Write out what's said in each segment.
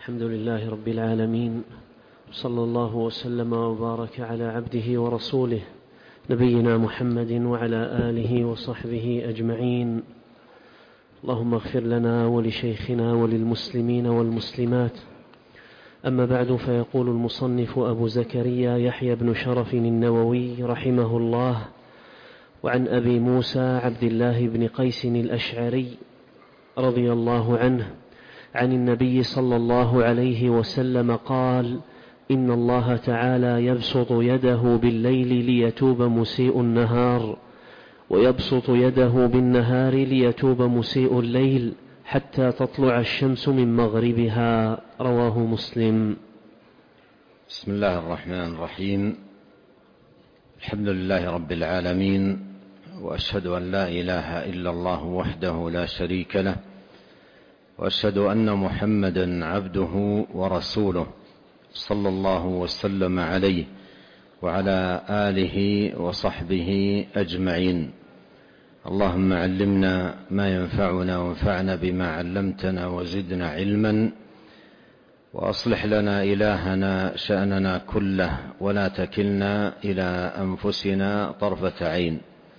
الحمد لله رب العالمين، صلى الله وسلم وبارك على عبده ورسوله نبينا محمد وعلى آله وصحبه أجمعين. اللهم اغفر لنا ولشيخنا وللمسلمين والمسلمات. أما بعد، فيقول المصنف أبو زكريا يحيى بن شرف النووي رحمه الله: وعن أبي موسى عبد الله بن قيس الأشعري رضي الله عنه عن النبي صلى الله عليه وسلم قال: إن الله تعالى يبسط يده بالليل ليتوب مسيء النهار، ويبسط يده بالنهار ليتوب مسيء الليل حتى تطلع الشمس من مغربها. رواه مسلم. بسم الله الرحمن الرحيم. الحمد لله رب العالمين، وأشهد أن لا إله إلا الله وحده لا شريك له، وأشهد أن محمدا عبده ورسوله صلى الله وسلم عليه وعلى آله وصحبه أجمعين. اللهم علمنا ما ينفعنا وانفعنا بما علمتنا وزدنا علما، وأصلح لنا إلهنا شأننا كله، ولا تكلنا إلى أنفسنا طرفة عين.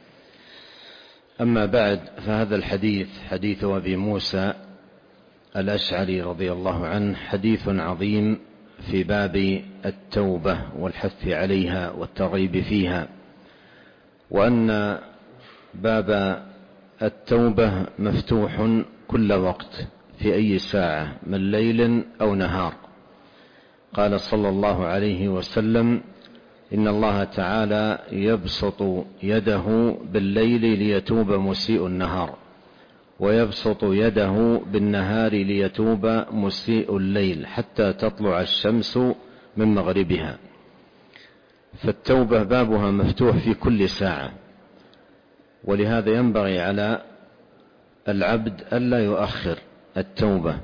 أما بعد، فهذا الحديث حديث أبي موسى الأشعري رضي الله عنه حديث عظيم في باب التوبة والحث عليها والترغيب فيها، وأن باب التوبة مفتوح كل وقت في أي ساعة من ليل أو نهار. قال صلى الله عليه وسلم: إن الله تعالى يبسط يده بالليل ليتوب مسيء النهار، ويبسط يده بالنهار ليتوب مسيء الليل حتى تطلع الشمس من مغربها. فالتوبة بابها مفتوح في كل ساعة، ولهذا ينبغي على العبد ألا يؤخر التوبة،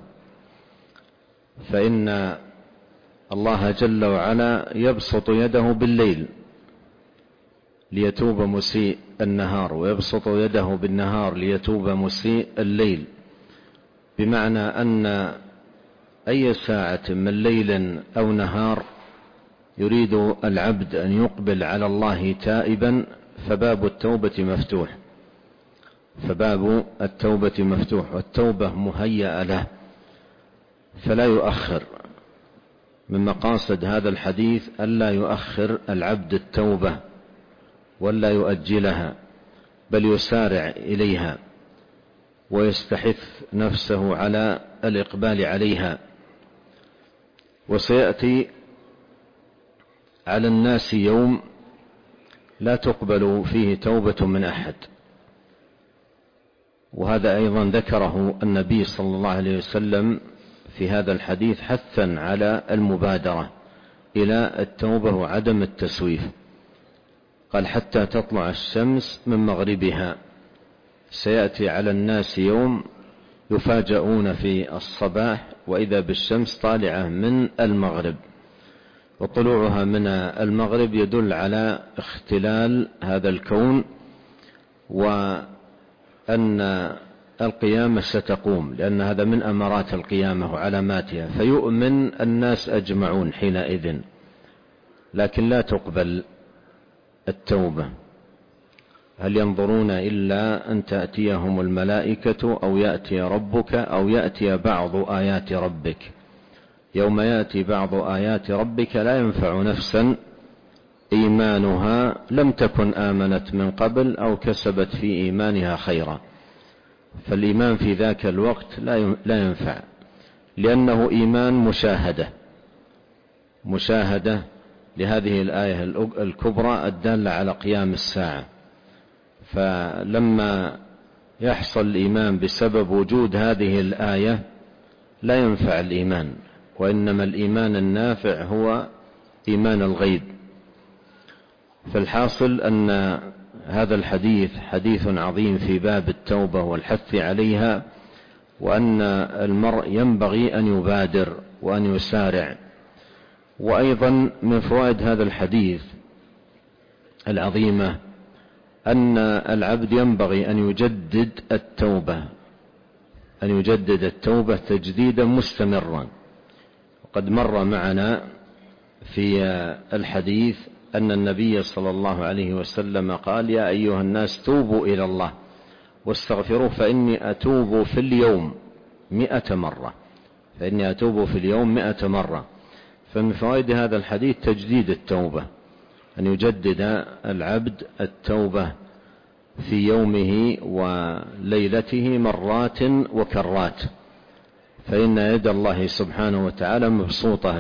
فإن الله جل وعلا يبسط يده بالليل ليتوب مسيء النهار، ويبسط يده بالنهار ليتوب مسيء الليل، بمعنى أن أي ساعة من ليل أو نهار يريد العبد أن يقبل على الله تائبا فباب التوبة مفتوح، فباب التوبة مفتوح، والتوبة مهيئة له فلا يؤخر. من مقاصد هذا الحديث ألا يؤخر العبد التوبة ولا يؤجلها، بل يسارع إليها ويستحث نفسه على الإقبال عليها. وسيأتي على الناس يوم لا تقبل فيه توبة من أحد، وهذا أيضا ذكره النبي صلى الله عليه وسلم في هذا الحديث حثا على المبادرة إلى التوبة وعدم التسويف. قال: حتى تطلع الشمس من مغربها. سيأتي على الناس يوم يفاجؤون في الصباح وإذا بالشمس طالعة من المغرب، وطلوعها من المغرب يدل على اختلال هذا الكون، وأن القيامة ستقوم، لأن هذا من أمارات القيامة وعلاماتها، فيؤمن الناس أجمعون حينئذ، لكن لا تقبل التوبة. هل ينظرون إلا أن تأتيهم الملائكة أو يأتي ربك أو يأتي بعض آيات ربك. يوم يأتي بعض آيات ربك لا ينفع نفسا إيمانها لم تكن آمنت من قبل أو كسبت في إيمانها خيرا. فالإيمان في ذاك الوقت لا ينفع، لأنه إيمان مشاهدة لهذه الآية الكبرى الدالة على قيام الساعة. فلما يحصل الإيمان بسبب وجود هذه الآية لا ينفع الإيمان، وإنما الإيمان النافع هو إيمان الغيب. فالحاصل أن هذا الحديث حديث عظيم في باب التوبة والحث عليها، وأن المرء ينبغي أن يبادر وأن يسارع. وأيضا من فوائد هذا الحديث العظيمة أن العبد ينبغي أن يجدد التوبة تجديدا مستمرا، قد مر معنا في الحديث أن النبي صلى الله عليه وسلم قال: يا أيها الناس توبوا إلى الله واستغفروه فإني أتوب في اليوم 100 مرة. فإني أتوب في اليوم 100 مرة. فمن فوائد هذا الحديث تجديد التوبة، أن يجدد العبد التوبة في يومه وليلته مرات وكرات، فإن يد الله سبحانه وتعالى مبسوطة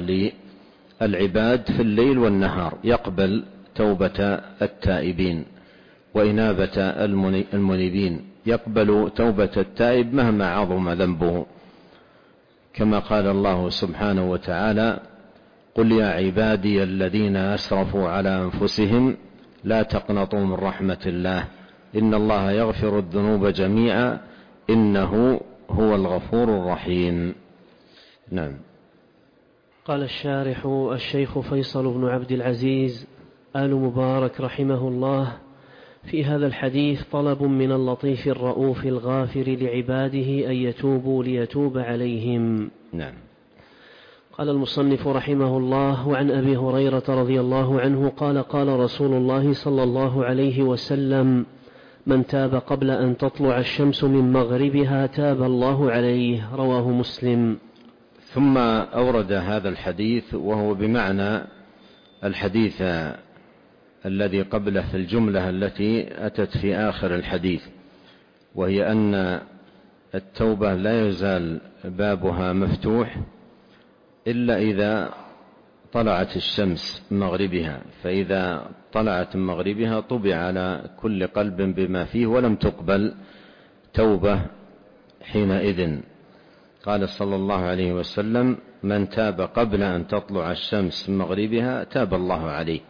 للعباد في الليل والنهار، يقبل توبة التائبين وإنابة المنيبين، يقبل توبة التائب مهما عظم ذنبه، كما قال الله سبحانه وتعالى: قل يا عبادي الذين أسرفوا على أنفسهم لا تقنطوا من رحمة الله إن الله يغفر الذنوب جميعا إنه هو الغفور الرحيم. نعم. قال الشارح الشيخ فيصل بن عبد العزيز آل مبارك رحمه الله: في هذا الحديث طلب من اللطيف الرؤوف الغافر لعباده أن يتوبوا ليتوب عليهم. نعم. قال المصنف رحمه الله: وعن أبي هريرة رضي الله عنه قال: قال رسول الله صلى الله عليه وسلم: من تاب قبل أن تطلع الشمس من مغربها تاب الله عليه. رواه مسلم. ثم أورد هذا الحديث وهو بمعنى الحديث الذي قبله في الجملة التي أتت في آخر الحديث، وهي أن التوبة لا يزال بابها مفتوح إلا إذا طلعت الشمس من مغربها، فإذا طلعت من مغربها طبع على كل قلب بما فيه ولم تقبل توبة حينئذ. قال صلى الله عليه وسلم: من تاب قبل أن تطلع الشمس من مغربها تاب الله عليه،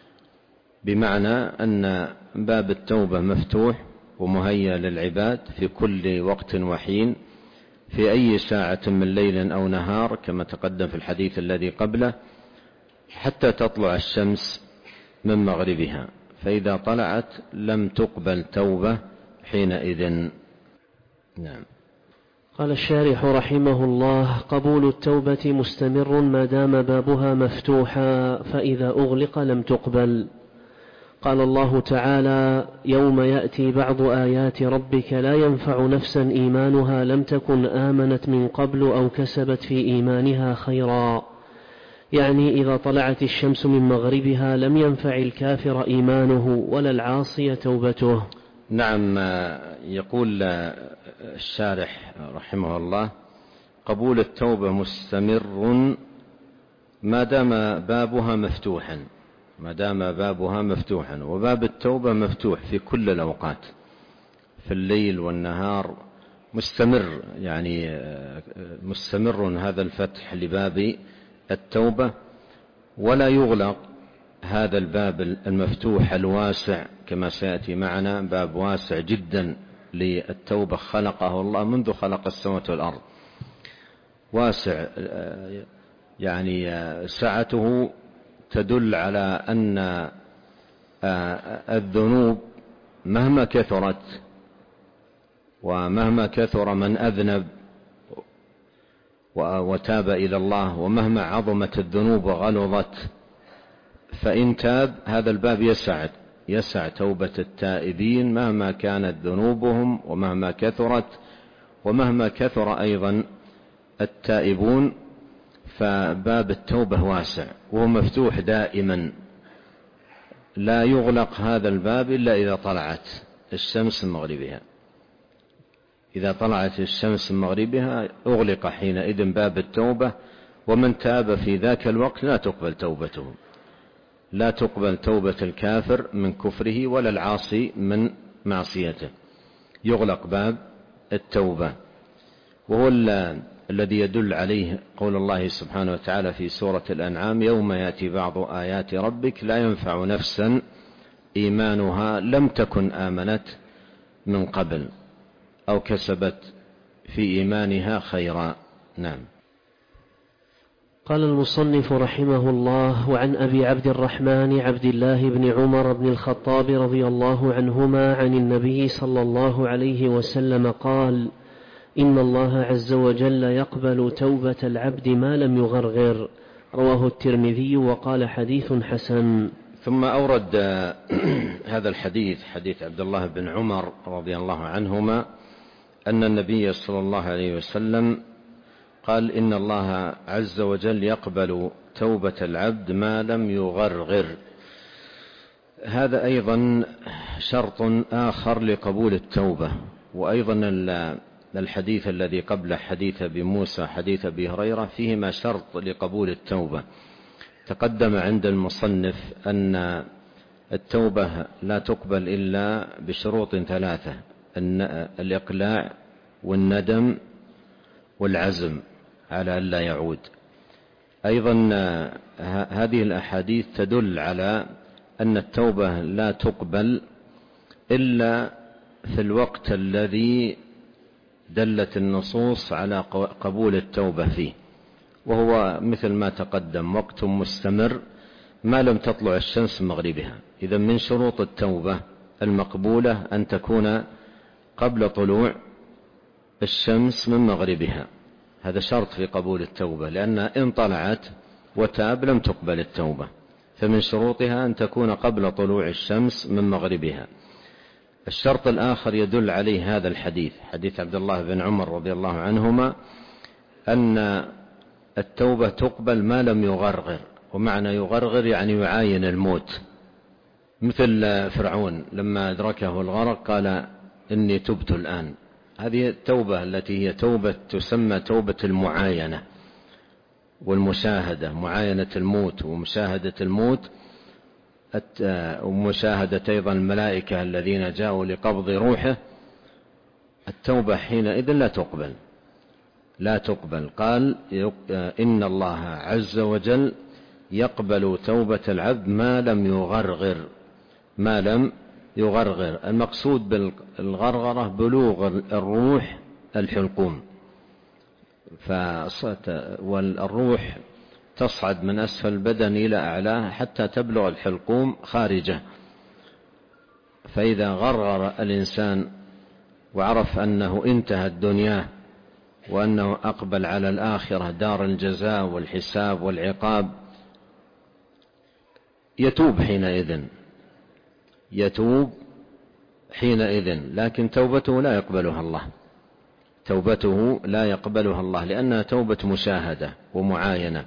بمعنى أن باب التوبة مفتوح ومهيأ للعباد في كل وقت وحين، في أي ساعة من ليل أو نهار، كما تقدم في الحديث الذي قبله، حتى تطلع الشمس من مغربها، فإذا طلعت لم تقبل توبة حينئذ. نعم. قال الشارح رحمه الله: قبول التوبة مستمر ما دام بابها مفتوحا، فإذا أغلق لم تقبل. قال الله تعالى: يوم يأتي بعض آيات ربك لا ينفع نفسا إيمانها لم تكن آمنت من قبل أو كسبت في إيمانها خيرا، يعني إذا طلعت الشمس من مغربها لم ينفع الكافر إيمانه ولا العاصي توبته. نعم. يقول الشارح رحمه الله: قبول التوبة مستمر ما دام بابها مفتوحا، ما دام بابها مفتوحا، وباب التوبة مفتوح في كل الأوقات، في الليل والنهار مستمر، يعني مستمر هذا الفتح لباب التوبة، ولا يغلق هذا الباب المفتوح الواسع كما سيأتي معنا، باب واسع جدا للتوبة خلقه الله منذ خلق السماوات والأرض، واسع يعني سعته تدل على أن الذنوب مهما كثرت ومهما كثر من أذنب وتاب إلى الله، ومهما عظمت الذنوب وغلظت، فإن تاب هذا الباب يسع توبة التائبين مهما كانت ذنوبهم ومهما كثرت، ومهما كثر أيضا التائبون، فباب التوبة واسع وهو مفتوح دائما، لا يغلق هذا الباب إلا إذا طلعت الشمس من مغربها. إذا طلعت الشمس من مغربها أغلق حينئذ باب التوبة، ومن تاب في ذاك الوقت لا تقبل توبته، لا تقبل توبة الكافر من كفره ولا العاصي من معصيته، يغلق باب التوبة. وهو الذي يدل عليه قول الله سبحانه وتعالى في سورة الأنعام: يوم يأتي بعض آيات ربك لا ينفع نفسا إيمانها لم تكن آمنت من قبل أو كسبت في إيمانها خيرا. نعم. قال المصنف رحمه الله: وعن أبي عبد الرحمن عبد الله بن عمر بن الخطاب رضي الله عنهما عن النبي صلى الله عليه وسلم قال: إن الله عز وجل يقبل توبة العبد ما لم يغرغر. رواه الترمذي وقال حديث حسن. ثم أورد هذا الحديث، حديث عبد الله بن عمر رضي الله عنهما أن النبي صلى الله عليه وسلم قال إن الله عز وجل يقبل توبة العبد ما لم يغرغر. هذا أيضا شرط آخر لقبول التوبة. وأيضا الحديث الذي قبل حديث أبي موسى حديث أبي هريرة فيهما شرط لقبول التوبة. تقدم عند المصنف أن التوبة لا تقبل إلا بشروط ثلاثة: الإقلاع والندم والعزم على ألا يعود. أيضا هذه الأحاديث تدل على أن التوبة لا تقبل إلا في الوقت الذي دلت النصوص على قبول التوبة فيه، وهو مثل ما تقدم وقت مستمر ما لم تطلع الشمس من مغربها. إذا من شروط التوبة المقبولة أن تكون قبل طلوع الشمس من مغربها، هذا شرط في قبول التوبة، لأن إن طلعت وتاب لم تقبل التوبة. فمن شروطها أن تكون قبل طلوع الشمس من مغربها. الشرط الآخر يدل عليه هذا الحديث، حديث عبد الله بن عمر رضي الله عنهما أن التوبة تقبل ما لم يغرغر. ومعنى يغرغر يعني يعاين الموت، مثل فرعون لما أدركه الغرق قال إني تبت الآن. هذه التوبة التي هي توبة تسمى توبة المعاينة والمشاهدة، معاينة الموت ومشاهدة الموت، ومشاهدة أيضا الملائكة الذين جاءوا لقبض روحه. التوبة حينئذ لا تقبل. قال إن الله عز وجل يقبل توبة العبد ما لم يغرغر. المقصود بالغرغرة بلوغ الروح الحلقوم، والروح تصعد من أسفل البدن إلى أعلاه حتى تبلغ الحلقوم خارجه. فإذا غرغر الإنسان وعرف أنه انتهت دنياه وأنه أقبل على الآخرة دار الجزاء والحساب والعقاب، يتوب حينئذ، لكن توبته لا يقبلها الله، لأنها توبة مشاهدة ومعاينة،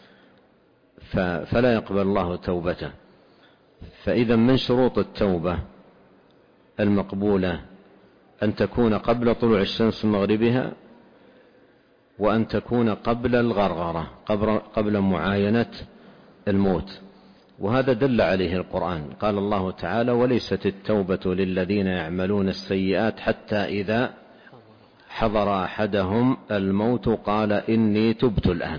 فلا يقبل الله توبته. فإذا من شروط التوبة المقبولة أن تكون قبل طلوع الشمس من مغربها، وأن تكون قبل الغرغرة، قبل معاينة الموت. وهذا دل عليه القرآن. قال الله تعالى: وليست التوبة للذين يعملون السيئات حتى إذا حضر أحدهم الموت قال إني تبت الآن.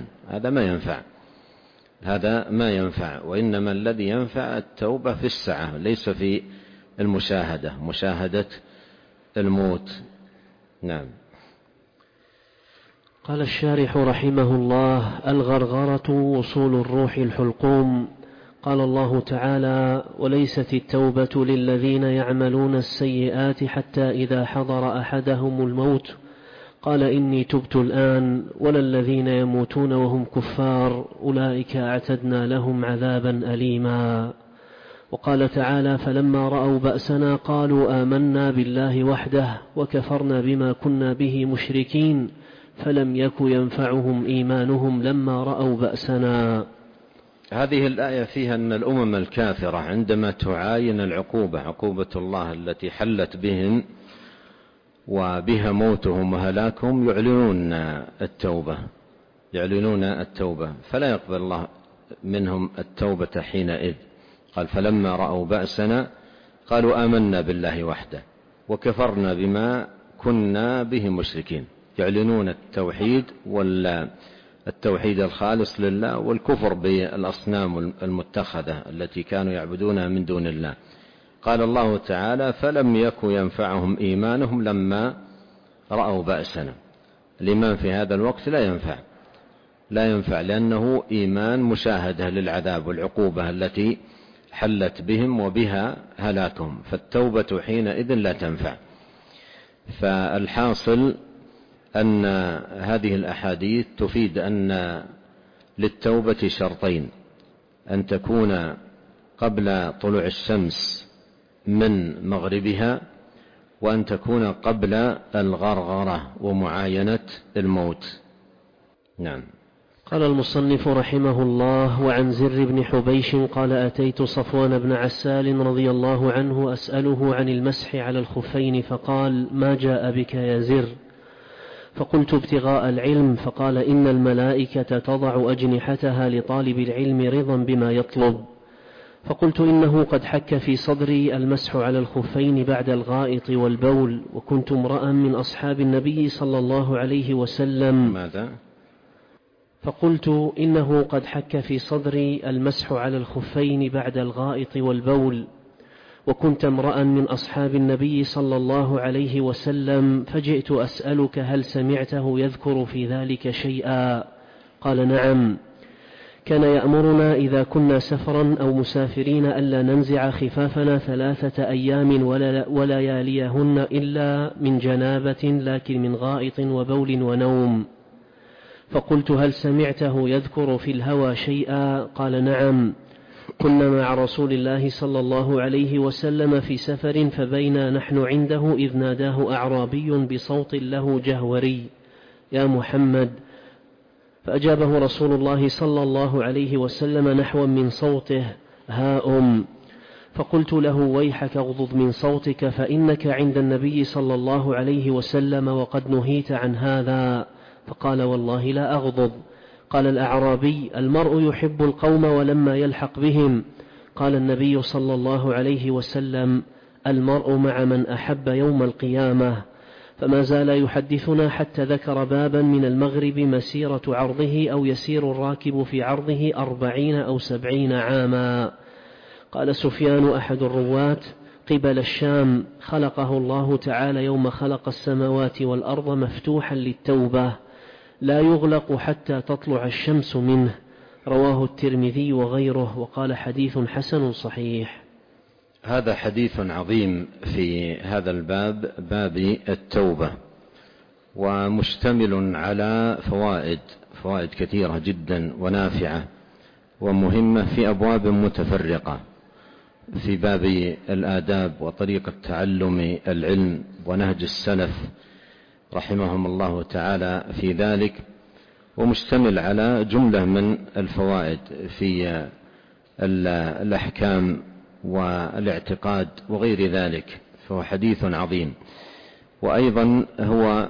هذا ما ينفع، وإنما الذي ينفع التوبة في الساعة، ليس في مشاهدة الموت. نعم. قال الشارح رحمه الله: الغرغرة وصول الروح الحلقوم. قال الله تعالى: وليست التوبة للذين يعملون السيئات حتى إذا حضر أحدهم الموت قال إني تبت الآن، ولا الذين يموتون وهم كفار أولئك أعتدنا لهم عذابا أليما. وقال تعالى: فلما رأوا بأسنا قالوا آمنا بالله وحده وكفرنا بما كنا به مشركين فلم يك ينفعهم إيمانهم لما رأوا بأسنا. هذه الآية فيها أن الأمم الكافرة عندما تعاين عقوبة الله التي حلت بهم وبها موتهم وهلاكهم يعلنون التوبة، فلا يقبل الله منهم التوبة حينئذ. قال: فلما رأوا بأسنا قالوا آمنا بالله وحده وكفرنا بما كنا به مشركين. يعلنون التوحيد الخالص لله والكفر بالأصنام المتخذة التي كانوا يعبدونها من دون الله. قال الله تعالى: فلم يك ينفعهم إيمانهم لما رأوا بأسنا. الإيمان في هذا الوقت لا ينفع لأنه إيمان مشاهدة للعذاب والعقوبة التي حلت بهم وبها هلاكهم، فالتوبة حينئذ لا تنفع. فالحاصل أن هذه الأحاديث تفيد أن للتوبة شرطين: أن تكون قبل طلوع الشمس من مغربها، وأن تكون قبل الغرغرة ومعاينة الموت. نعم. قال المصنف رحمه الله: وعن زر بن حبيش قال: أتيت صفوان بن عسال رضي الله عنه أسأله عن المسح على الخفين، فقال: ما جاء بك يا زر؟ فقلت: ابتغاء العلم. فقال: إن الملائكة تضع أجنحتها لطالب العلم رضا بما يطلب. فقلت: إنه قد حك في صدري المسح على الخفين بعد الغائط والبول، وكنت امرأ من أصحاب النبي صلى الله عليه وسلم. ماذا؟ فقلت: إنه قد حك في صدري المسح على الخفين بعد الغائط والبول، وكنت امرأ من أصحاب النبي صلى الله عليه وسلم، فجئت أسألك هل سمعته يذكر في ذلك شيئا؟ قال: نعم، كان يأمرنا إذا كنا سفرا أو مسافرين ألا ننزع خفافنا 3 أيام ولياليهن إلا من جنابة، لكن من غائط وبول ونوم. فقلت: هل سمعته يذكر في الهوى شيئا؟ قال: نعم، كنا مع رسول الله صلى الله عليه وسلم في سفر، فبينا نحن عنده إذ ناداه أعرابي بصوت له جهوري: يا محمد. فأجابه رسول الله صلى الله عليه وسلم نحوا من صوته: ها فقلت له: ويحك اغضض من صوتك، فإنك عند النبي صلى الله عليه وسلم وقد نهيت عن هذا. فقال: والله لا أغضض. قال الأعرابي: المرء يحب القوم ولما يلحق بهم. قال النبي صلى الله عليه وسلم: المرء مع من أحب يوم القيامة. فما زال يحدثنا حتى ذكر بابا من المغرب مسيرة عرضه أو يسير الراكب في عرضه 40 أو 70 عاما. قال سفيان أحد الرواة: قبل الشام، خلقه الله تعالى يوم خلق السماوات والأرض مفتوحا للتوبة، لا يغلق حتى تطلع الشمس منه. رواه الترمذي وغيره، وقال: حديث حسن صحيح. هذا حديث عظيم في هذا الباب، باب التوبة، ومشتمل على فوائد كثيرة جدا ونافعة ومهمة في أبواب متفرقة، في باب الآداب وطريقة تعلم العلم ونهج السلف رحمهم الله تعالى في ذلك، ومشتمل على جملة من الفوائد في الأحكام والاعتقاد وغير ذلك، فهو حديث عظيم. وأيضا هو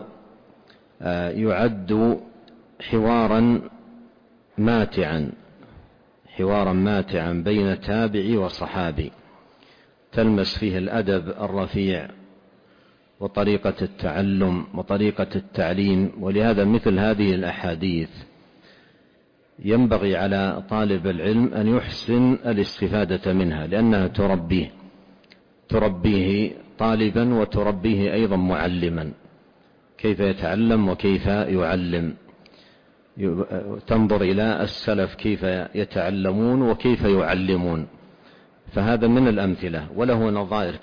يعد حوارا ماتعا بين تابعي وصحابي، تلمس فيه الأدب الرفيع وطريقة التعلم وطريقة التعليم. ولهذا مثل هذه الأحاديث ينبغي على طالب العلم أن يحسن الاستفادة منها، لأنها تربيه طالبا وتربيه أيضا معلما، كيف يتعلم وكيف يعلم. تنظر إلى السلف كيف يتعلمون وكيف يعلمون، فهذا من الأمثلة، وله نظائر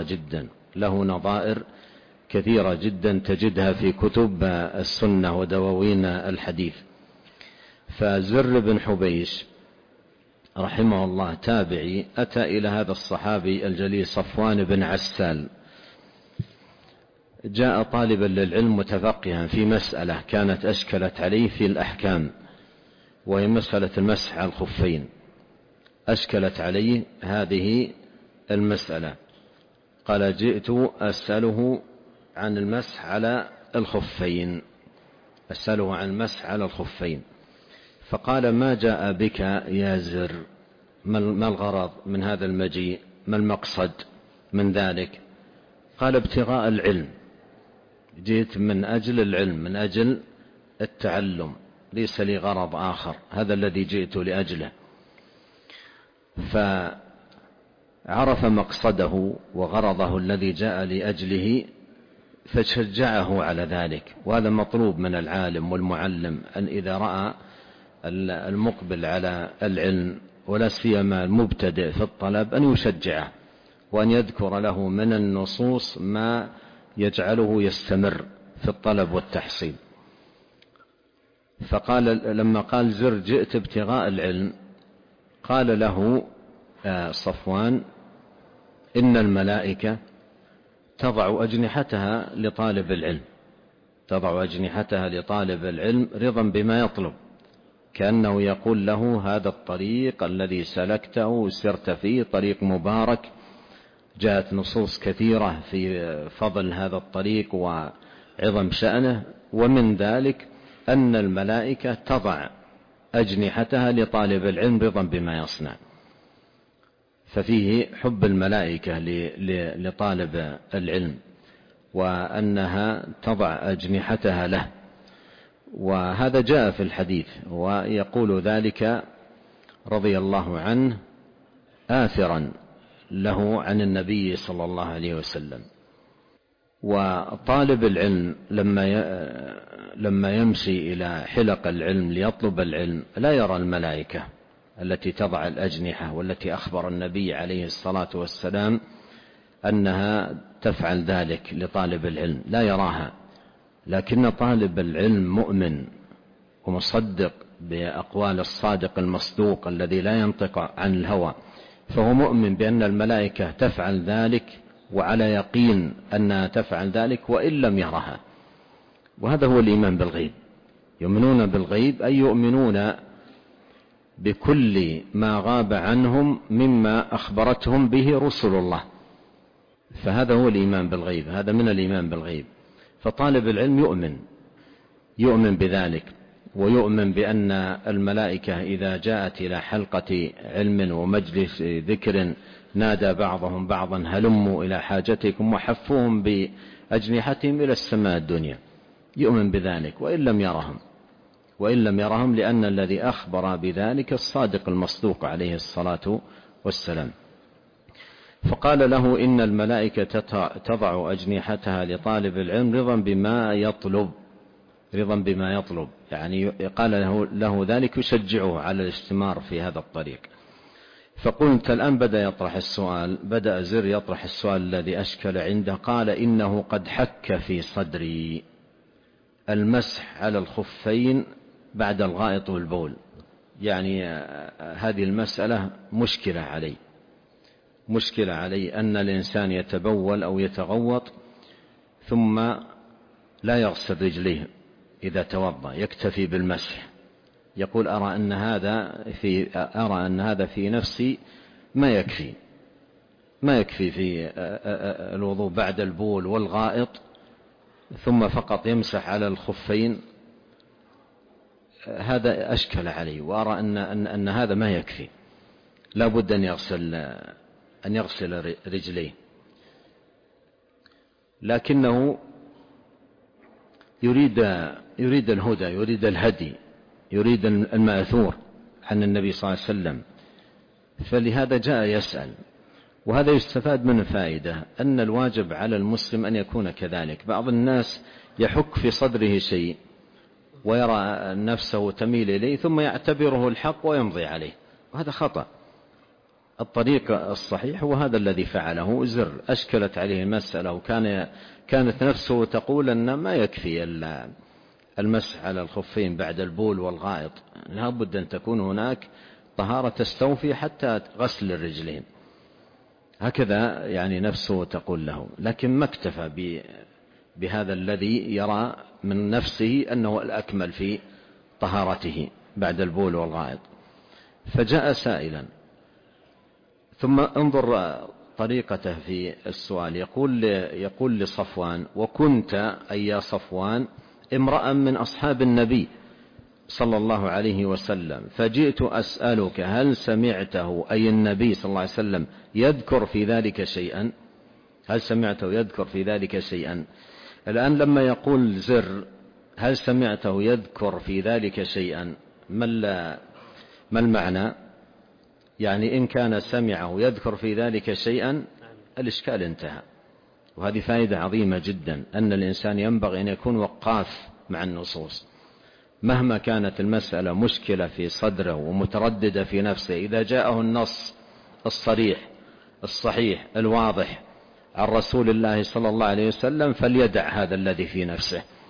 كثيرة جدا تجدها في كتب السنة ودواوين الحديث. فزر بن حبيش رحمه الله تابعي، أتى إلى هذا الصحابي الجليل صفوان بن عسال، جاء طالبا للعلم متفقها في مسألة كانت أشكلت عليه في الأحكام، وهي مسألة المسح على الخفين. أشكلت عليه هذه المسألة، قال: جئت أسأله عن المسح على الخفين. فقال: ما جاء بك يا زر؟ ما الغرض من هذا المجيء؟ ما المقصد من ذلك؟ قال: ابتغاء العلم، جئت من أجل العلم، من أجل التعلم، ليس لي غرض آخر، هذا الذي جئت لأجله. فعرف مقصده وغرضه الذي جاء لأجله، فشجعه على ذلك. وهذا مطلوب من العالم والمعلم، أن إذا رأى المقبل على العلم ولا سيما المبتدئ في الطلب أن يشجعه، وأن يذكر له من النصوص ما يجعله يستمر في الطلب والتحصيل. فقال لما قال زر جئت ابتغاء العلم، قال له صفوان إن الملائكة تضع أجنحتها لطالب العلم، تضع أجنحتها لطالب العلم رضا بما يطلب، كأنه يقول له هذا الطريق الذي سلكته سرت فيه طريق مبارك، جاءت نصوص كثيرة في فضل هذا الطريق وعظم شأنه، ومن ذلك أن الملائكة تضع أجنحتها لطالب العلم رضا بما يصنع. ففيه حب الملائكة لطالب العلم وأنها تضع أجنحتها له، وهذا جاء في الحديث، ويقول ذلك رضي الله عنه آثرا له عن النبي صلى الله عليه وسلم. وطالب العلم لما يمشي إلى حلق العلم ليطلب العلم لا يرى الملائكة التي تضع الأجنحة، والتي أخبر النبي عليه الصلاة والسلام أنها تفعل ذلك لطالب العلم، لا يراها. لكن طالب العلم مؤمن ومصدق بأقوال الصادق المصدوق الذي لا ينطق عن الهوى، فهو مؤمن بأن الملائكة تفعل ذلك وعلى يقين أنها تفعل ذلك وإن لم يرها. وهذا هو الإيمان بالغيب. يؤمنون بالغيب أي يؤمنون بكل ما غاب عنهم مما أخبرتهم به رسل الله، فهذا هو الإيمان بالغيب، هذا من الإيمان بالغيب. فطالب العلم يؤمن بذلك، ويؤمن بأن الملائكة إذا جاءت إلى حلقة علم ومجلس ذكر نادى بعضهم بعضا هلموا إلى حاجتكم وحفوهم بأجنحتهم إلى السماء الدنيا، يؤمن بذلك وإن لم يرهم لأن الذي أخبر بذلك الصادق المصدوق عليه الصلاة والسلام. فقال له إن الملائكة تضع أجنحتها لطالب العلم رضا بما يطلب، يعني قال له ذلك يشجعه على الاستمار في هذا الطريق. فقلت الآن بدأ زر يطرح السؤال الذي أشكل عنده. قال إنه قد حك في صدري المسح على الخفين بعد الغائط والبول، يعني هذه المسألة مشكلة علي أن الإنسان يتبول أو يتغوط ثم لا يغسل رجليه إذا توضأ، يكتفي بالمسح. يقول أرى أن هذا في نفسي ما يكفي في الوضوء بعد البول والغائط ثم فقط يمسح على الخفين، هذا أشكل علي، وأرى أن هذا ما يكفي، لا بد أن يغسل رجليه. لكنه يريد الهدى، يريد الهدي، يريد المأثور عن النبي صلى الله عليه وسلم، فلهذا جاء يسأل. وهذا يستفاد من فائدة أن الواجب على المسلم أن يكون كذلك. بعض الناس يحك في صدره شيء ويرى نفسه تميل إليه ثم يعتبره الحق ويمضي عليه، وهذا خطأ. الطريق الصحيح هو هذا الذي فعله زر، أشكلت عليه المسألة وكانت نفسه تقول أن ما يكفي المسح على الخفين بعد البول والغائط، لا بد أن تكون هناك طهارة تستوفي حتى غسل الرجلين، هكذا يعني نفسه تقول له. لكن ما اكتفى بهذا الذي يرى من نفسه أنه الأكمل في طهارته بعد البول والغائط، فجاء سائلا. ثم انظر طريقته في السؤال، يقول لصفوان: وكنت أي يا صفوان امرأ من أصحاب النبي صلى الله عليه وسلم، فجئت أسألك هل سمعته أي النبي صلى الله عليه وسلم يذكر في ذلك شيئا؟ هل سمعته يذكر في ذلك شيئا؟ الآن لما يقول زر هل سمعته يذكر في ذلك شيئا، ما المعنى؟ يعني إن كان سمعه يذكر في ذلك شيئا الإشكال انتهى. وهذه فائدة عظيمة جدا، أن الإنسان ينبغي أن يكون وقاف مع النصوص مهما كانت المسألة مشكلة في صدره ومترددة في نفسه. إذا جاءه النص الصريح الصحيح الواضح عن رسول الله صلى الله عليه وسلم فليدع هذا الذي في نفسه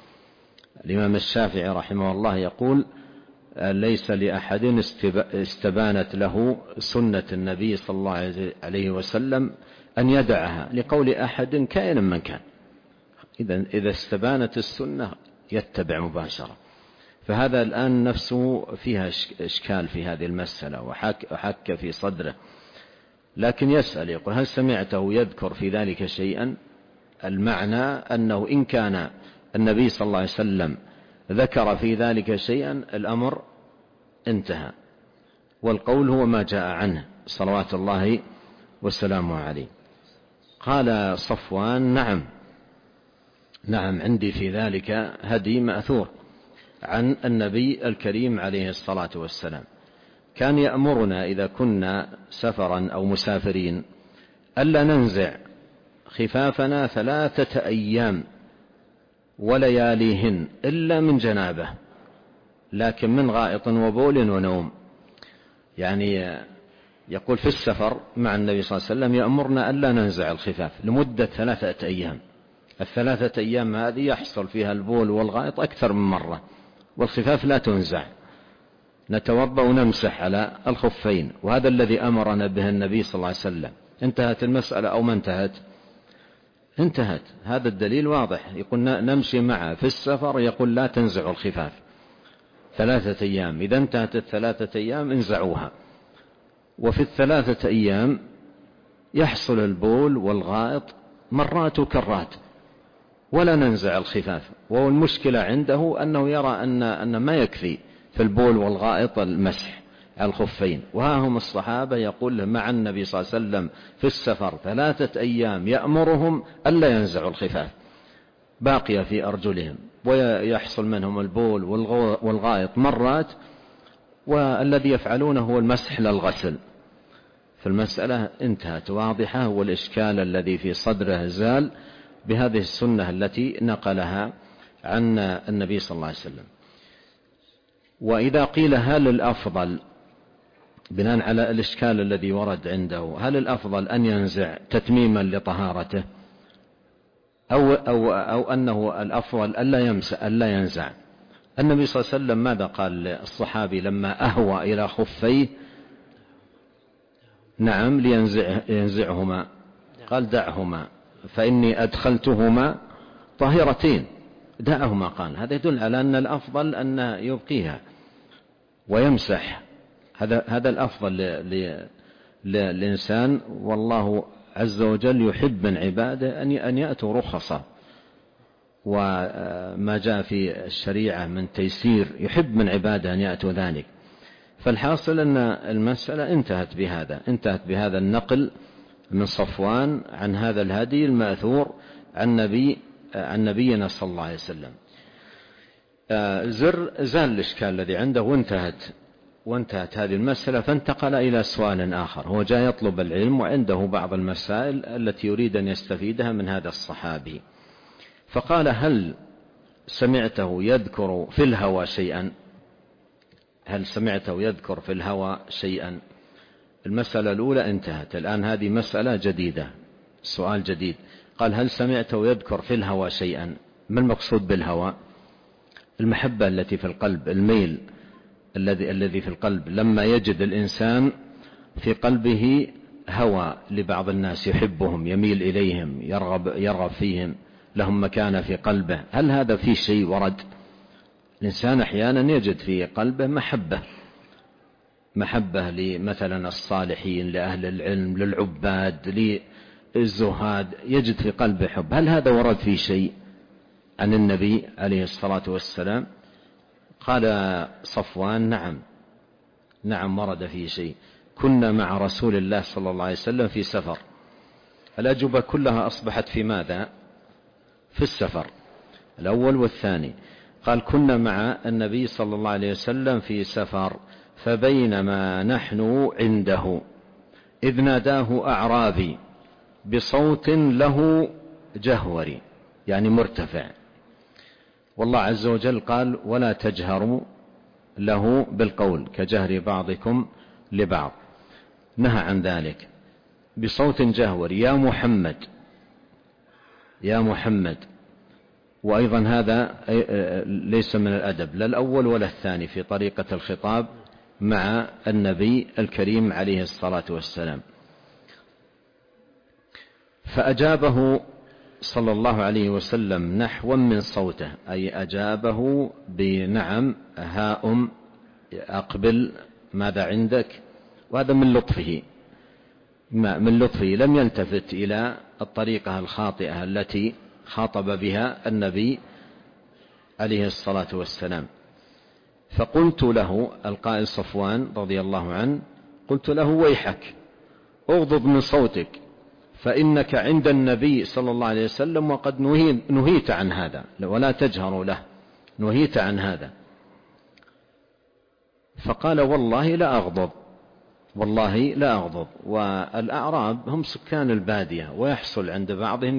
الإمام الشافعي رحمه الله يقول: ليس لأحد استبانت له سنة النبي صلى الله عليه وسلم أن يدعها، لقول أحد كائنا من كان. إذا استبانت السنة يتبع مباشرة. فهذا الآن نفسه فيها إشكال في هذه المسألة وحك في صدره، لكن يسأل يقول: هل سمعته يذكر في ذلك شيئا؟ المعنى أنه إن كان النبي صلى الله عليه وسلم ذكر في ذلك شيئا الأمر انتهى، والقول هو ما جاء عنه صلوات الله وسلامه عليه. قال صفوان: نعم عندي في ذلك هدي مأثور عن النبي الكريم عليه الصلاة والسلام. كان يأمرنا إذا كنا سفرا أو مسافرين ألا ننزع خفافنا 3 أيام ولياليهن إلا من جنابه، لكن من غائط وبول ونوم. يعني يقول في السفر مع النبي صلى الله عليه وسلم يأمرنا ألا ننزع الخفاف لمدة 3 أيام. 3 أيام هذه يحصل فيها البول والغائط أكثر من مرة، والخفاف لا تنزع، نتوضأ ونمسح على الخفين، وهذا الذي أمرنا به النبي صلى الله عليه وسلم. انتهت المسألة أو ما انتهت؟ انتهت. هذا الدليل واضح. يقول نمشي معه في السفر، يقول لا تنزع الخفاف 3 أيام، إذا انتهت 3 أيام انزعوها. وفي 3 أيام يحصل البول والغائط مرات وكرات ولا ننزع الخفاف. والمشكلة عنده أنه يرى أن ما يكفي في البول والغائط المسح على الخفين، وها هم الصحابة يقول مع النبي صلى الله عليه وسلم في السفر 3 أيام يأمرهم ألا ينزعوا الخفاف باقية في أرجلهم، ويحصل منهم البول والغائط مرات، والذي يفعلونه هو المسح للغسل. فالمسألة انتهت واضحة، والإشكال الذي في صدره زال بهذه السنة التي نقلها عن النبي صلى الله عليه وسلم. وإذا قيل هل الأفضل بناء على الإشكال الذي ورد عنده، هل الأفضل أن ينزع تتميما لطهارته أو أنه الأفضل ألا ينزع؟ النبي صلى الله عليه وسلم ماذا قال للصحابي لما أهوى إلى خفيه؟ نعم لينزعهما، قال دعهما فإني أدخلتهما طاهرتين، دعهما. قال هذا يدل على أن الأفضل أن يبقيها ويمسح. هذا الأفضل للإنسان، والله عز وجل يحب من عباده أن يأتوا رخصا، وما جاء في الشريعة من تيسير يحب من عباده أن يأتوا ذلك. فالحاصل أن المسألة انتهت بهذا النقل من صفوان عن هذا الهدي المأثور عن نبينا صلى الله عليه وسلم. زال الإشكال الذي عنده وانتهت هذه المسألة، فانتقل إلى سؤال آخر. هو جاء يطلب العلم وعنده بعض المسائل التي يريد أن يستفيدها من هذا الصحابي، فقال هل سمعته يذكر في الهوى شيئا؟ هل سمعته يذكر في الهوى شيئا؟ المسألة الأولى انتهت، الآن هذه مسألة جديدة، سؤال جديد. قال هل سمعته يذكر في الهوى شيئا؟ ما المقصود بالهوى؟ المحبة التي في القلب، الميل الذي في القلب. لما يجد الإنسان في قلبه هوى لبعض الناس، يحبهم، يميل إليهم، يرغب فيهم، لهم مكانة في قلبه، هل هذا في شيء ورد؟ الإنسان أحيانا يجد في قلبه محبة لمثلا الصالحين، لأهل العلم، للعباد، للزهاد، يجد في قلبه حب. هل هذا ورد في شيء عن النبي عليه الصلاة والسلام؟ قال صفوان نعم ورد في شيء. كنا مع رسول الله صلى الله عليه وسلم في سفر. الأجوبة كلها أصبحت في ماذا؟ في السفر، الأول والثاني. قال كنا مع النبي صلى الله عليه وسلم في سفر، فبينما نحن عنده إذ ناداه أعرابي بصوت له جهوري، يعني مرتفع. والله عز وجل قال ولا تجهروا له بالقول كجهر بعضكم لبعض، نهى عن ذلك. بصوت جهوري يا محمد وأيضا هذا ليس من الأدب لا الأول ولا الثاني في طريقة الخطاب مع النبي الكريم عليه الصلاة والسلام. فأجابه صلى الله عليه وسلم نحوا من صوته، أي أجابه بنعم، هاؤم، أقبل، ماذا عندك؟ وهذا من لطفه لم يلتفت إلى الطريقة الخاطئة التي خاطب بها النبي عليه الصلاة والسلام. فقلت له، القائل صفوان رضي الله عنه، قلت له ويحك اغضض من صوتك فإنك عند النبي صلى الله عليه وسلم وقد نهيت عن هذا، ولا تجهر له، نهيت عن هذا. فقال والله لا أغضب، والله لا أغضب. والأعراب هم سكان البادية، ويحصل عند بعضهم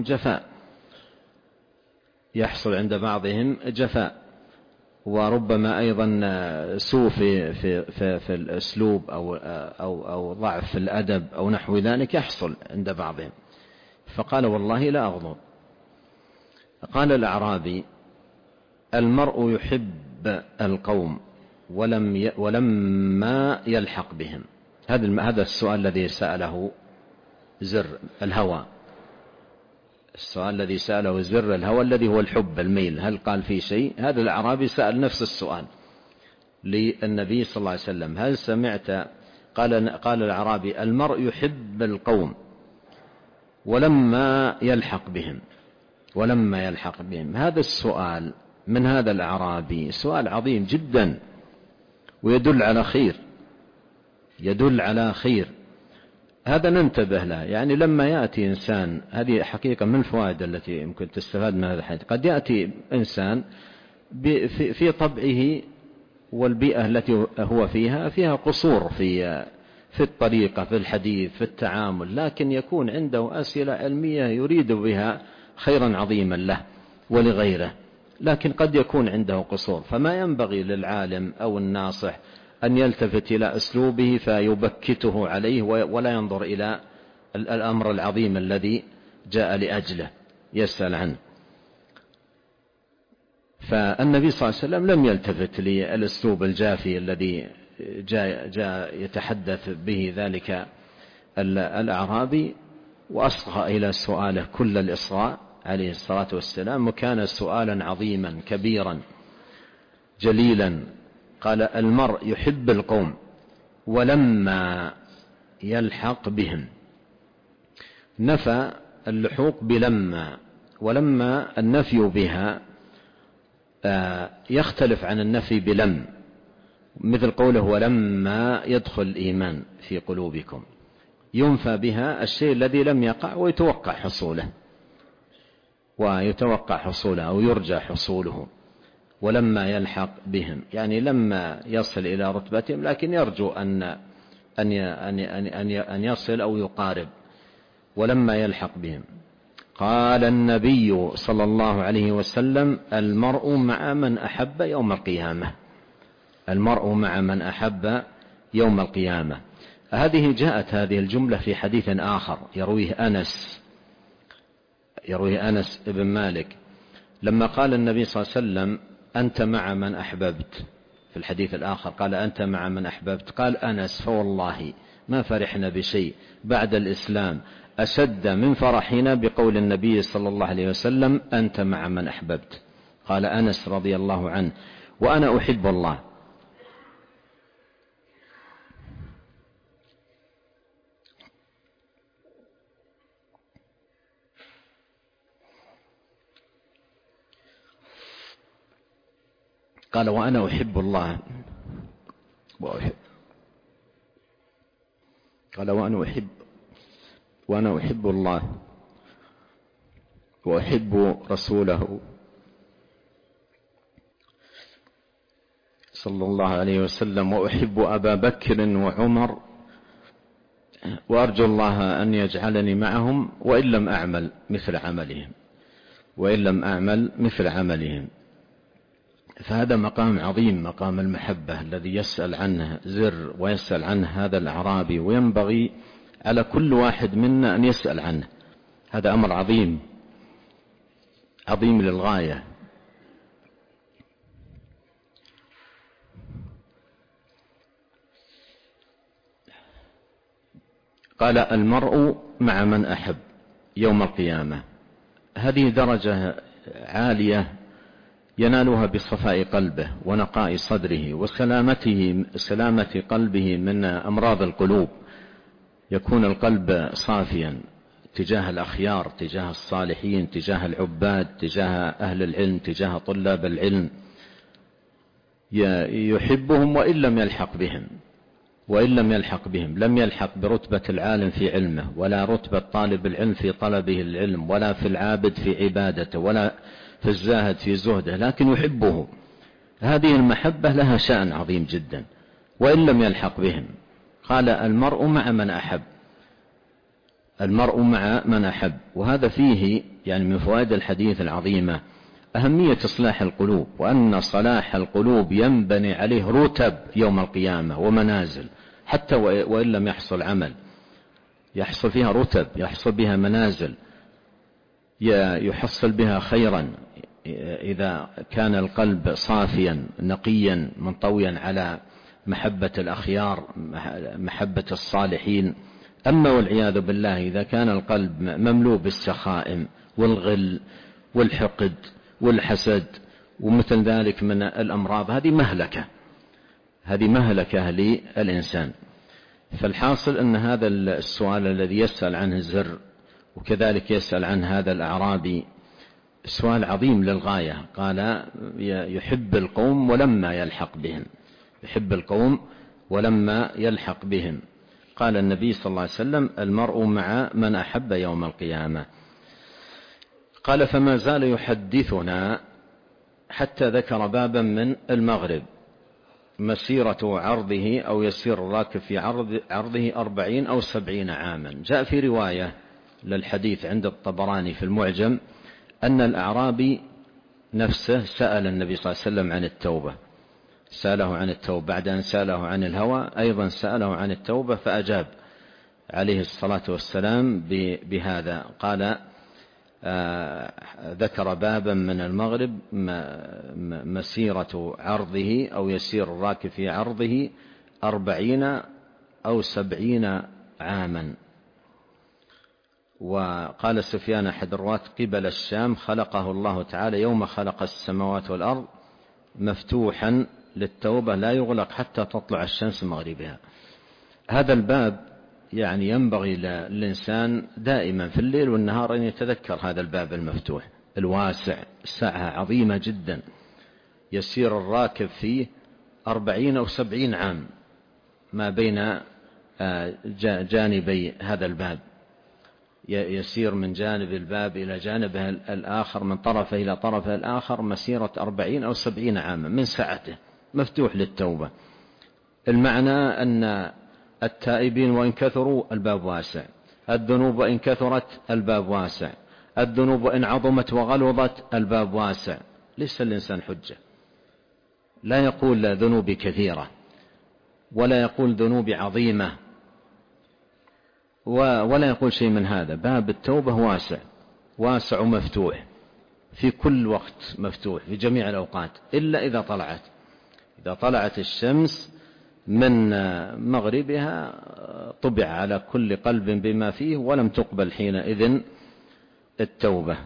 جفاء، وربما أيضا سوء في الأسلوب أو ضعف في الأدب أو نحو ذلك يحصل عند بعضهم. فقال والله لا أغضب. قال الأعرابي المرء يحب القوم ولما يلحق بهم. هذا السؤال الذي سأله زر الهوى، السؤال الذي سأله زر الهوى الذي هو الحب الميل، هل قال فيه شيء؟ هذا الأعرابي سأل نفس السؤال للنبي صلى الله عليه وسلم، هل سمعت؟ قال الأعرابي المرء يحب القوم ولما يلحق بهم. هذا السؤال من هذا الأعرابي سؤال عظيم جدا، ويدل على خير. هذا ننتبه له. يعني لما يأتي إنسان، هذه حقيقة من الفوائد التي يمكن تستفاد من هذا الحديث، قد يأتي إنسان في طبعه والبيئة التي هو فيها قصور في الطريقة، في الحديث، في التعامل، لكن يكون عنده أسئلة علمية يريد بها خيرا عظيما له ولغيره، لكن قد يكون عنده قصور. فما ينبغي للعالم أو الناصح أن يلتفت إلى أسلوبه فيبكته عليه ولا ينظر إلى الأمر العظيم الذي جاء لأجله يسأل عنه. فالنبي صلى الله عليه وسلم لم يلتفت للأسلوب الجافي الذي جاء يتحدث به ذلك الأعرابي، وأصغى إلى سؤاله كل الإصغاء عليه الصلاة والسلام، وكان سؤالا عظيما كبيرا جليلا. قال المرء يحب القوم ولما يلحق بهم. نفى اللحوق بلما، ولما النفي بها يختلف عن النفي بلم، مثل قوله ولما يدخل الإيمان في قلوبكم، ينفى بها الشيء الذي لم يقع ويتوقع حصوله أو يرجى حصوله. ولما يلحق بهم يعني لما يصل إلى رتبتهم، لكن يرجو أن يصل أو يقارب. ولما يلحق بهم. قال النبي صلى الله عليه وسلم المرء مع من أحب يوم القيامة. المرء مع من أحب يوم القيامة. جاءت هذه الجملة في حديث آخر يرويه أنس بن مالك، لما قال النبي صلى الله عليه وسلم أنت مع من أحببت، في الحديث الآخر قال أنت مع من أحببت، قال أنس فوالله ما فرحنا بشيء بعد الإسلام أشد من فرحنا بقول النبي صلى الله عليه وسلم أنت مع من أحببت. قال أنس رضي الله عنه وأنا أحب الله. قال وأنا أحب الله قال وأنا أحب الله وأحب رسوله صلى الله عليه وسلم، وأحب أبا بكر وعمر، وأرجو الله أن يجعلني معهم وإن لم أعمل مثل عملهم. فهذا مقام عظيم، مقام المحبة الذي يسأل عنه زر ويسأل عنه هذا الأعرابي، وينبغي على كل واحد منا أن يسأل عنه. هذا أمر عظيم للغاية، قال المرء مع من أحب يوم القيامة. هذه درجة عالية ينالها بصفاء قلبه ونقاء صدره وسلامة قلبه من أمراض القلوب. يكون القلب صافيا تجاه الأخيار، تجاه الصالحين، تجاه العباد، تجاه أهل العلم، تجاه طلاب العلم، يحبهم وإن لم يلحق بهم، لم يلحق برتبة العالم في علمه، ولا رتبة طالب العلم في طلبه العلم، ولا في العابد في عبادته، ولا في الزاهد في زهده، لكن يحبه. هذه المحبة لها شأن عظيم جدا وإن لم يلحق بهم. قال المرء مع من أحب، المرء مع من أحب. وهذا فيه يعني من فوائد الحديث العظيمة أهمية إصلاح القلوب، وأن صلاح القلوب ينبني عليه رتب يوم القيامة ومنازل، حتى وإن لم يحصل عمل يحصل فيها رتب، يحصل بها منازل، يحصل بها خيرا إذا كان القلب صافيا نقيا منطويا على محبة الأخيار، محبة الصالحين. أما والعياذ بالله إذا كان القلب مملوء بالسخائم والغل والحقد والحسد ومثل ذلك من الأمراض، هذه مهلكة للإنسان. فالحاصل أن هذا السؤال الذي يسأل عنه الزر وكذلك يسأل عن هذا الأعرابي سؤال عظيم للغاية. قال يحب القوم ولما يلحق بهم، يحب القوم ولما يلحق بهم. قال النبي صلى الله عليه وسلم المرء مع من أحب يوم القيامة. قال فما زال يحدثنا حتى ذكر بابا من المغرب مسيرة عرضه أو يسير الراكب في عرضه 40 أو 70 عاما. جاء في رواية للحديث عند الطبراني في المعجم أن الأعرابي نفسه سأل النبي صلى الله عليه وسلم عن التوبة، سأله عن التوبة بعد أن سأله عن الهوى، أيضا سأله عن التوبة فأجاب عليه الصلاة والسلام بهذا. قال ذكر بابا من المغرب مسيرة عرضه أو يسير الراكب في عرضه 40 أو 70 عاما. وقال سفيان أحد الرواة قبل الشام خلقه الله تعالى يوم خلق السماوات والأرض مفتوحا للتوبة لا يغلق حتى تطلع الشمس مغربها. هذا الباب يعني ينبغي للإنسان دائما في الليل والنهار أن يتذكر هذا الباب المفتوح الواسع، سعة عظيمة جدا يسير الراكب فيه 40 أو 70 عام ما بين جانبي هذا الباب، يسير من جانب الباب إلى جانبه الآخر، من طرفه إلى طرفه الآخر مسيرة 40 أو 70 عاما من سعته، مفتوح للتوبة. المعنى أن التائبين وإن كثروا الباب واسع، الذنوب وإن كثرت الباب واسع، الذنوب وإن عظمت وغلظت الباب واسع. ليس الإنسان حجة، لا يقول ذنوبي كثيرة ولا يقول ذنوبي عظيمة ولا يقول شيء من هذا. باب التوبة واسع ومفتوح في كل وقت، مفتوح في جميع الأوقات إلا إذا طلعت الشمس من مغربها طبع على كل قلب بما فيه ولم تقبل حينئذ التوبة.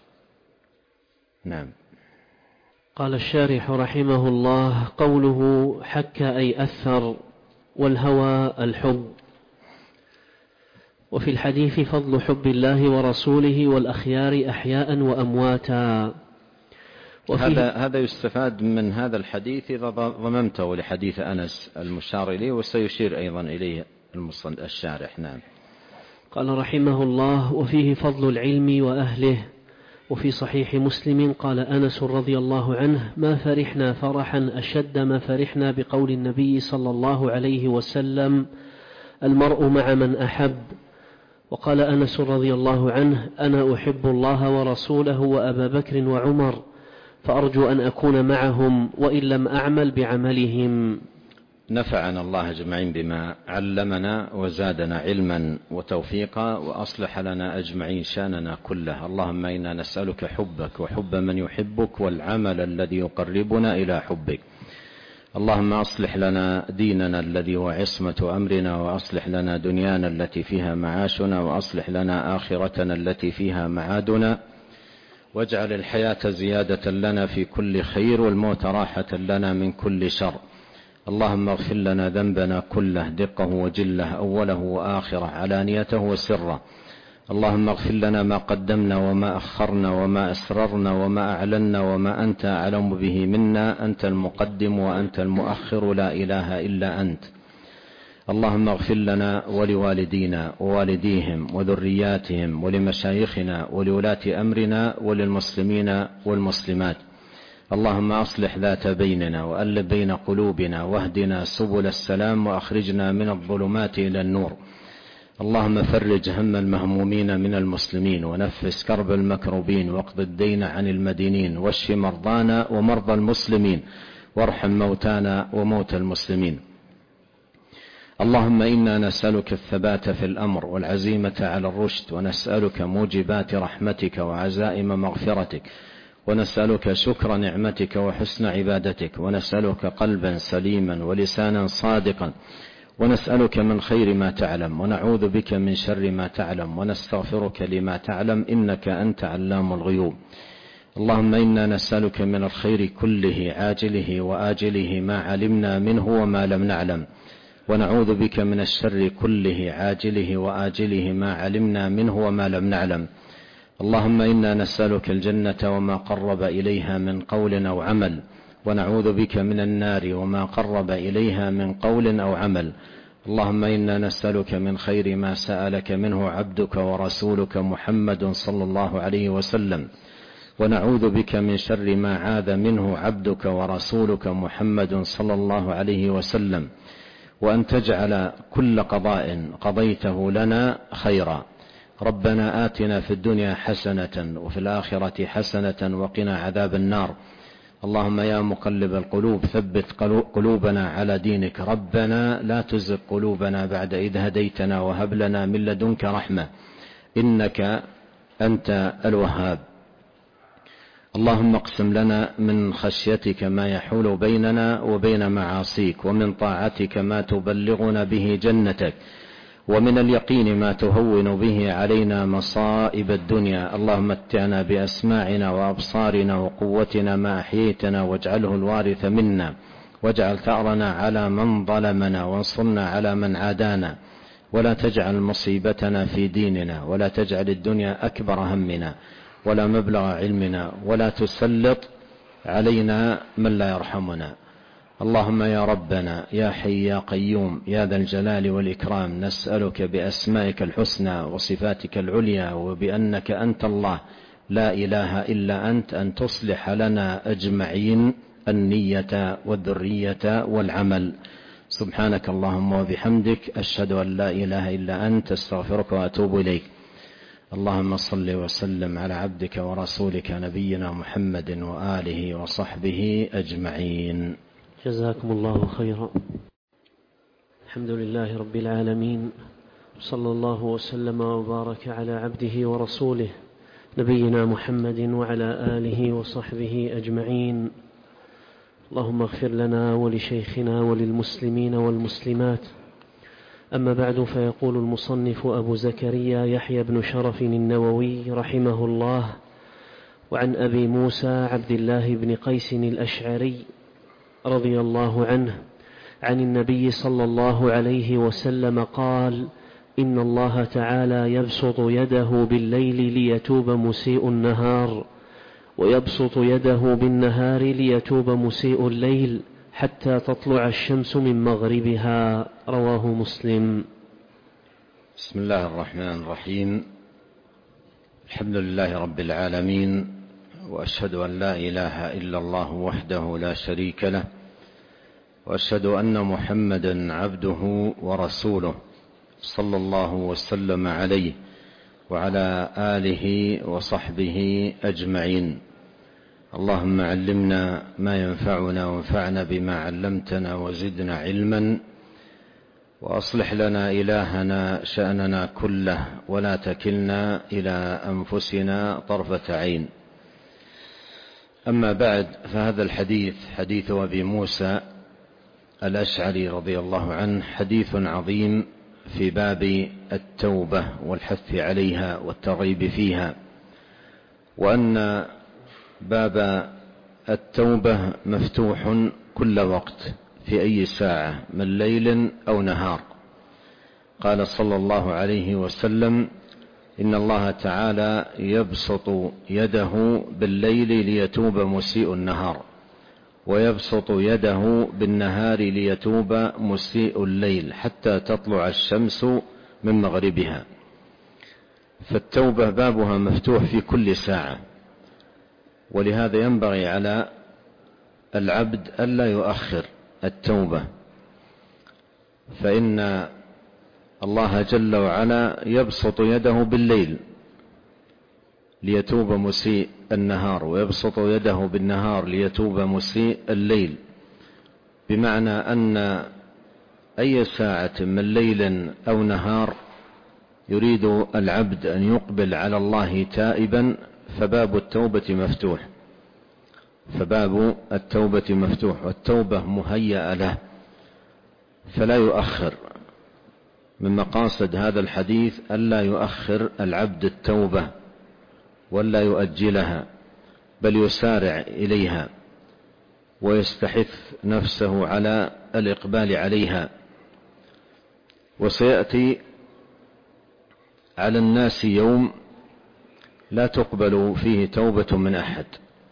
نعم. قال الشارح رحمه الله قوله حك أي أثر، والهوى الحب. وفي الحديث فضل حب الله ورسوله والأخيار أحياء وأمواتا. هذا يستفاد من هذا الحديث إذا ضممته لحديث أنس المشار إليه، وسيشير أيضا إليه الشارح. نعم. قال رحمه الله وفيه فضل العلم وأهله. وفي صحيح مسلم قال أنس رضي الله عنه ما فرحنا فرحا أشد ما فرحنا بقول النبي صلى الله عليه وسلم المرء مع من أحب. وقال أنس رضي الله عنه أنا أحب الله ورسوله وأبا بكر وعمر، فأرجو أن أكون معهم وإن لم أعمل بعملهم. نفعنا الله أجمعين بما علمنا وزادنا علما وتوفيقا وأصلح لنا أجمعين شاننا كله. اللهم إنا نسألك حبك وحب من يحبك والعمل الذي يقربنا إلى حبك. اللهم أصلح لنا ديننا الذي هو عصمة أمرنا، وأصلح لنا دنيانا التي فيها معاشنا، وأصلح لنا آخرتنا التي فيها معادنا، واجعل الحياة زيادة لنا في كل خير، والموت راحة لنا من كل شر. اللهم اغفر لنا ذنبنا كله، دقه وجله، أوله وآخره، علانيته وسره. اللهم اغفر لنا ما قدمنا وما أخرنا وما أسررنا وما أعلنا وما أنت أعلم به منا، أنت المقدم وأنت المؤخر، لا إله إلا أنت. اللهم اغفر لنا ولوالدينا ووالديهم وذرياتهم ولمشايخنا ولولاة أمرنا وللمسلمين والمسلمات. اللهم أصلح ذات بيننا وألف بين قلوبنا، واهدنا سبل السلام، وأخرجنا من الظلمات إلى النور. اللهم فرج هم المهمومين من المسلمين، ونفس كرب المكروبين، واقض الدين عن المدينين، واشف مرضانا ومرضى المسلمين، وارحم موتانا وموتى المسلمين. اللهم إنا نسألك الثبات في الأمر والعزيمة على الرشد، ونسألك موجبات رحمتك وعزائم مغفرتك، ونسألك شكر نعمتك وحسن عبادتك، ونسألك قلبا سليما ولسانا صادقا، ونسألك من خير ما تعلم، ونعوذ بك من شر ما تعلم، ونستغفرك لما تعلم، إنك أنت علام الغيوب. اللهم إنا نسألك من الخير كله عاجله وآجله ما علمنا منه وما لم نعلم، ونعوذ بك من الشر كله عاجله وآجله ما علمنا منه وما لم نعلم. اللهم إنا نسألك الجنة وما قرب إليها من قول أو عمل، ونعوذ بك من النار وما قرب إليها من قول أو عمل. اللهم إنا نسألك من خير ما سألك منه عبدك ورسولك محمد صلى الله عليه وسلم، ونعوذ بك من شر ما عاذ منه عبدك ورسولك محمد صلى الله عليه وسلم، وأن تجعل كل قضاء قضيته لنا خيرا. ربنا آتنا في الدنيا حسنة وفي الآخرة حسنة وقنا عذاب النار. اللهم يا مقلب القلوب ثبت قلوبنا على دينك. ربنا لا تزغ قلوبنا بعد إذ هديتنا، وهب لنا من لدنك رحمة، إنك أنت الوهاب. اللهم اقسم لنا من خشيتك ما يحول بيننا وبين معاصيك، ومن طاعتك ما تبلغنا به جنتك، ومن اليقين ما تهون به علينا مصائب الدنيا. اللهم متعنا بأسماعنا وأبصارنا وقوتنا ما أحييتنا، واجعله الوارث منا، واجعل ثأرنا على من ظلمنا، وانصرنا على من عادانا، ولا تجعل مصيبتنا في ديننا، ولا تجعل الدنيا أكبر همنا ولا مبلغ علمنا، ولا تسلط علينا من لا يرحمنا. اللهم يا ربنا يا حي يا قيوم يا ذا الجلال والإكرام، نسألك بأسمائك الحسنى وصفاتك العليا، وبأنك أنت الله لا إله إلا أنت، أن تصلح لنا أجمعين النية والذرية والعمل. سبحانك اللهم وبحمدك، أشهد أن لا إله إلا أنت، استغفرك وأتوب إليك. اللهم صل وسلم على عبدك ورسولك نبينا محمد وآله وصحبه أجمعين. جزاكم الله خيرا. الحمد لله رب العالمين، صلى الله وسلم وبارك على عبده ورسوله نبينا محمد وعلى آله وصحبه أجمعين. اللهم اغفر لنا ولشيخنا وللمسلمين والمسلمات. أما بعد، فيقول المصنف أبو زكريا يحيى بن شرف النووي رحمه الله: وعن أبي موسى عبد الله بن قيس الأشعري رضي الله عنه عن النبي صلى الله عليه وسلم قال: إن الله تعالى يبسط يده بالليل ليتوب مسيء النهار، ويبسط يده بالنهار ليتوب مسيء الليل، حتى تطلع الشمس من مغربها. رواه مسلم. بسم الله الرحمن الرحيم. الحمد لله رب العالمين، وأشهد أن لا إله إلا الله وحده لا شريك له، وأشهد أن محمدا عبده ورسوله، صلى الله وسلم عليه وعلى آله وصحبه أجمعين. اللهم علمنا ما ينفعنا، وانفعنا بما علمتنا، وزدنا علما، وأصلح لنا إلهنا شأننا كله، ولا تكلنا إلى أنفسنا طرفة عين. أما بعد، فهذا الحديث حديث أبي موسى الأشعري رضي الله عنه حديث عظيم في باب التوبة والحث عليها والترغيب فيها، وأن باب التوبة مفتوح كل وقت في أي ساعة من ليل أو نهار. قال صلى الله عليه وسلم: إن الله تعالى يبسط يده بالليل ليتوب مسيء النهار، ويبسط يده بالنهار ليتوب مسيء الليل حتى تطلع الشمس من مغربها. فالتوبة بابها مفتوح في كل ساعة، ولهذا ينبغي على العبد ألا يؤخر التوبة، فإن الله جل وعلا يبسط يده بالليل ليتوب مسيء النهار، ويبسط يده بالنهار ليتوب مسيء الليل، بمعنى أن أي ساعة من ليل أو نهار يريد العبد أن يقبل على الله تائبا فباب التوبة مفتوح، فباب التوبة مفتوح، والتوبة مهيئة له فلا يؤخر. من مقاصد هذا الحديث ألا يؤخر العبد التوبة ولا يؤجلها، بل يسارع إليها ويستحث نفسه على الإقبال عليها. وسيأتي على الناس يوم لا تقبل فيه توبة من أحد،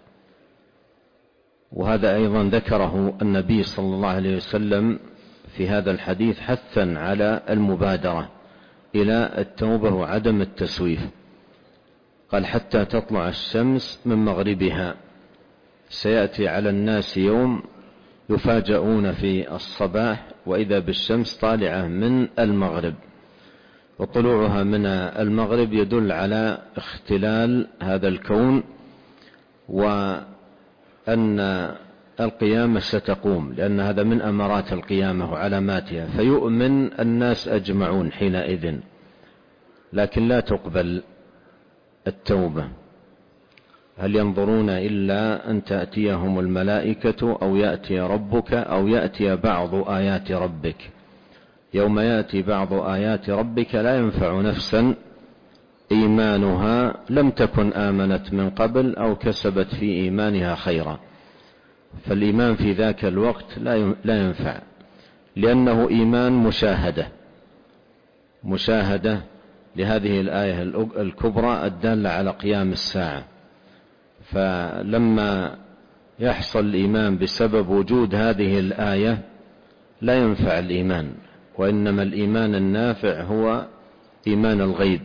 وهذا أيضا ذكره النبي صلى الله عليه وسلم في هذا الحديث حثا على المبادرة إلى التوبة وعدم التسويف. قال: حتى تطلع الشمس من مغربها. سيأتي على الناس يوم يفاجؤون في الصباح وإذا بالشمس طالعة من المغرب، وطلوعها من المغرب يدل على اختلال هذا الكون، وأن القيامة ستقوم، لأن هذا من أمارات القيامة وعلاماتها، فيؤمن الناس أجمعون حينئذ، لكن لا تقبل التوبة. هل ينظرون إلا أن تأتيهم الملائكة أو يأتي ربك أو يأتي بعض آيات ربك. يوم يأتي بعض آيات ربك لا ينفع نفسا إيمانها لم تكن آمنت من قبل أو كسبت في إيمانها خيرا. فالإيمان في ذاك الوقت لا ينفع، لأنه إيمان مشاهدة لهذه الآية الكبرى الدالة على قيام الساعة. فلما يحصل الإيمان بسبب وجود هذه الآية لا ينفع الإيمان، وإنما الإيمان النافع هو إيمان الغيب.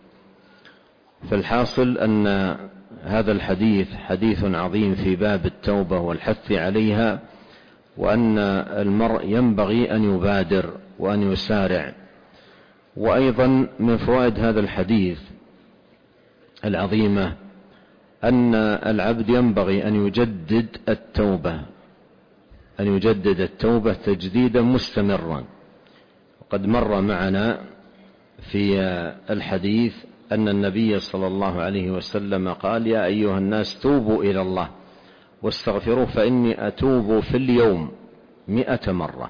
فالحاصل أن هذا الحديث حديث عظيم في باب التوبة والحث عليها، وأن المرء ينبغي أن يبادر وأن يسارع. وأيضا من فوائد هذا الحديث العظيمة أن العبد ينبغي أن يجدد التوبة تجديدا مستمرا. وقد مر معنا في الحديث أن النبي صلى الله عليه وسلم قال: يا أيها الناس توبوا إلى الله واستغفروه فإني أتوب في اليوم 100 مرة.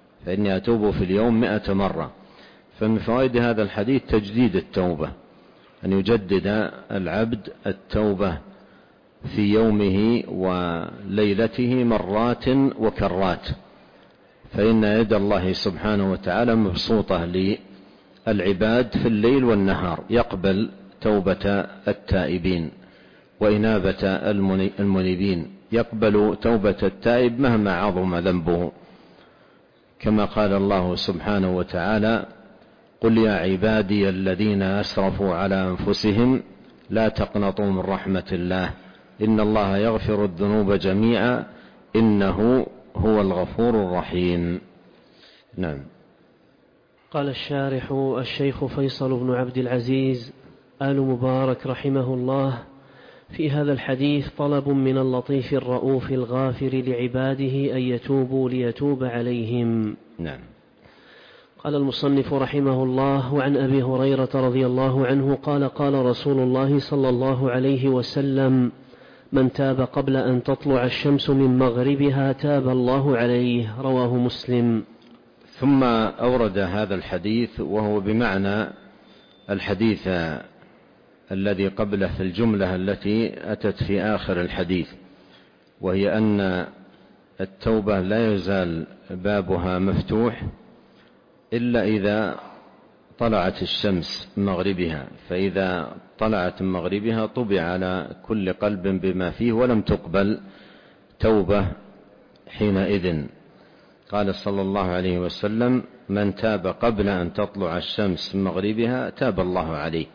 فمن فوائد هذا الحديث تجديد التوبة، أن يجدد العبد التوبة في يومه وليلته مرات وكرات، فإن يد الله سبحانه وتعالى مبسوطة للعباد في الليل والنهار، يقبل توبة التائبين وإنابة المنيبين، يقبل توبة التائب مهما عظم ذنبه، كما قال الله سبحانه وتعالى: قل يا عبادي الذين أسرفوا على أنفسهم لا تقنطوا من رحمة الله إن الله يغفر الذنوب جميعا إنه هو الغفور الرحيم. نعم. قال الشارح الشيخ فيصل بن عبد العزيز آل مبارك رحمه الله: في هذا الحديث طلب من اللطيف الرؤوف الغافر لعباده أن يتوبوا ليتوب عليهم. نعم. قال المصنف رحمه الله: وعن أبي هريرة رضي الله عنه قال: قال رسول الله صلى الله عليه وسلم: من تاب قبل أن تطلع الشمس من مغربها تاب الله عليه. رواه مسلم. ثم أورد هذا الحديث وهو بمعنى الحديث الذي قبله في الجملة التي أتت في آخر الحديث، وهي أن التوبة لا يزال بابها مفتوح إلا إذا طلعت الشمس من مغربها، فإذا طلعت من مغربها طبع على كل قلب بما فيه ولم تقبل توبة حينئذ. قال صلى الله عليه وسلم: من تاب قبل أن تطلع الشمس من مغربها تاب الله عليه،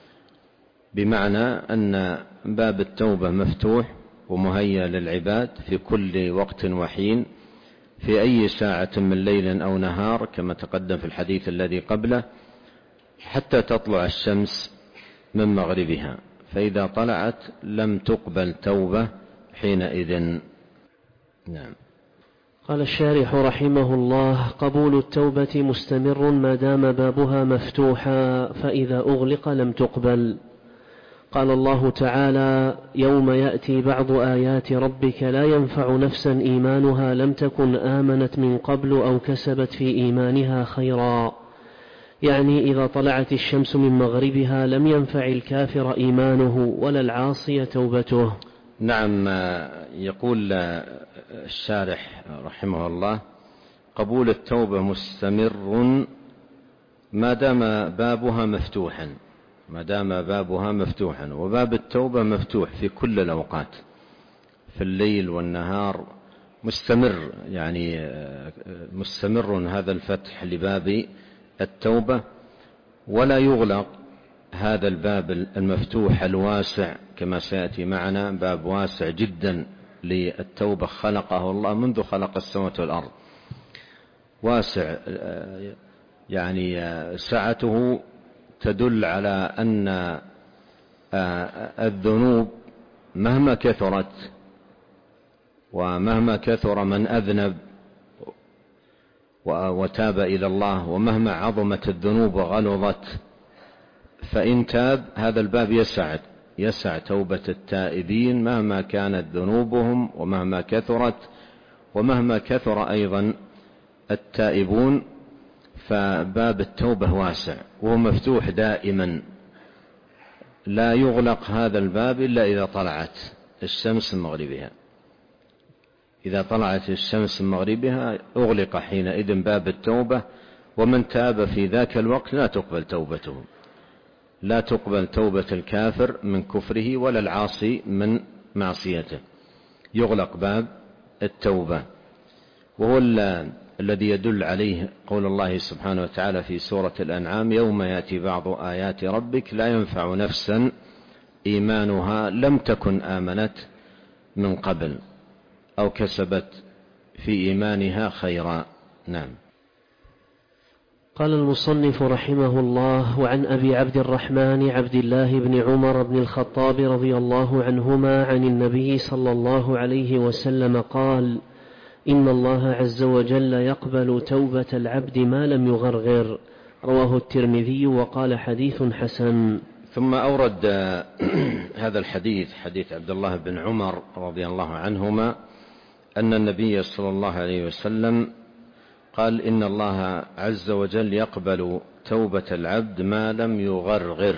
بمعنى أن باب التوبة مفتوح ومهيأ للعباد في كل وقت وحين، في أي ساعة من ليل أو نهار، كما تقدم في الحديث الذي قبله، حتى تطلع الشمس من مغربها، فإذا طلعت لم تقبل توبة حينئذ. نعم. قال الشارح رحمه الله: قبول التوبة مستمر ما دام بابها مفتوحا، فإذا أغلق لم تقبل. قال الله تعالى: يوم يأتي بعض آيات ربك لا ينفع نفسا إيمانها لم تكن آمنت من قبل أو كسبت في إيمانها خيرا، يعني إذا طلعت الشمس من مغربها لم ينفع الكافر إيمانه ولا العاصي توبته. نعم. يقول الشارح رحمه الله: قبول التوبة مستمر ما دام بابها مفتوحا، ما دام بابها مفتوحا، وباب التوبة مفتوح في كل الأوقات، في الليل والنهار مستمر، يعني مستمر هذا الفتح لباب التوبة، ولا يغلق هذا الباب المفتوح الواسع كما سيأتي معنا، باب واسع جدا للتوبة خلقه الله منذ خلق السماوات والأرض، واسع يعني سعته تدل على أن الذنوب مهما كثرت ومهما كثر من أذنب وتاب إلى الله، ومهما عظمت الذنوب وغلظت، فإن تاب هذا الباب يسع توبة التائبين مهما كانت ذنوبهم ومهما كثرت، ومهما كثر أيضا التائبون، فباب التوبة واسع وهو مفتوح دائما، لا يغلق هذا الباب إلا إذا طلعت الشمس من مغربها. إذا طلعت الشمس من مغربها أغلق حينئذ باب التوبة، ومن تاب في ذاك الوقت لا تقبل توبته، لا تقبل توبة الكافر من كفره ولا العاصي من معصيته، يغلق باب التوبة. وهو الذي يدل عليه قول الله سبحانه وتعالى في سورة الأنعام: يوم يأتي بعض آيات ربك لا ينفع نفسا إيمانها لم تكن آمنت من قبل أو كسبت في إيمانها خيرا. نعم. قال المصنف رحمه الله: وعن أبي عبد الرحمن عبد الله بن عمر بن الخطاب رضي الله عنهما عن النبي صلى الله عليه وسلم قال: إن الله عز وجل يقبل توبة العبد ما لم يغرغر. رواه الترمذي وقال حديث حسن. ثم أورد هذا الحديث، حديث عبد الله بن عمر رضي الله عنهما، أن النبي صلى الله عليه وسلم قال: إن الله عز وجل يقبل توبة العبد ما لم يغرغر.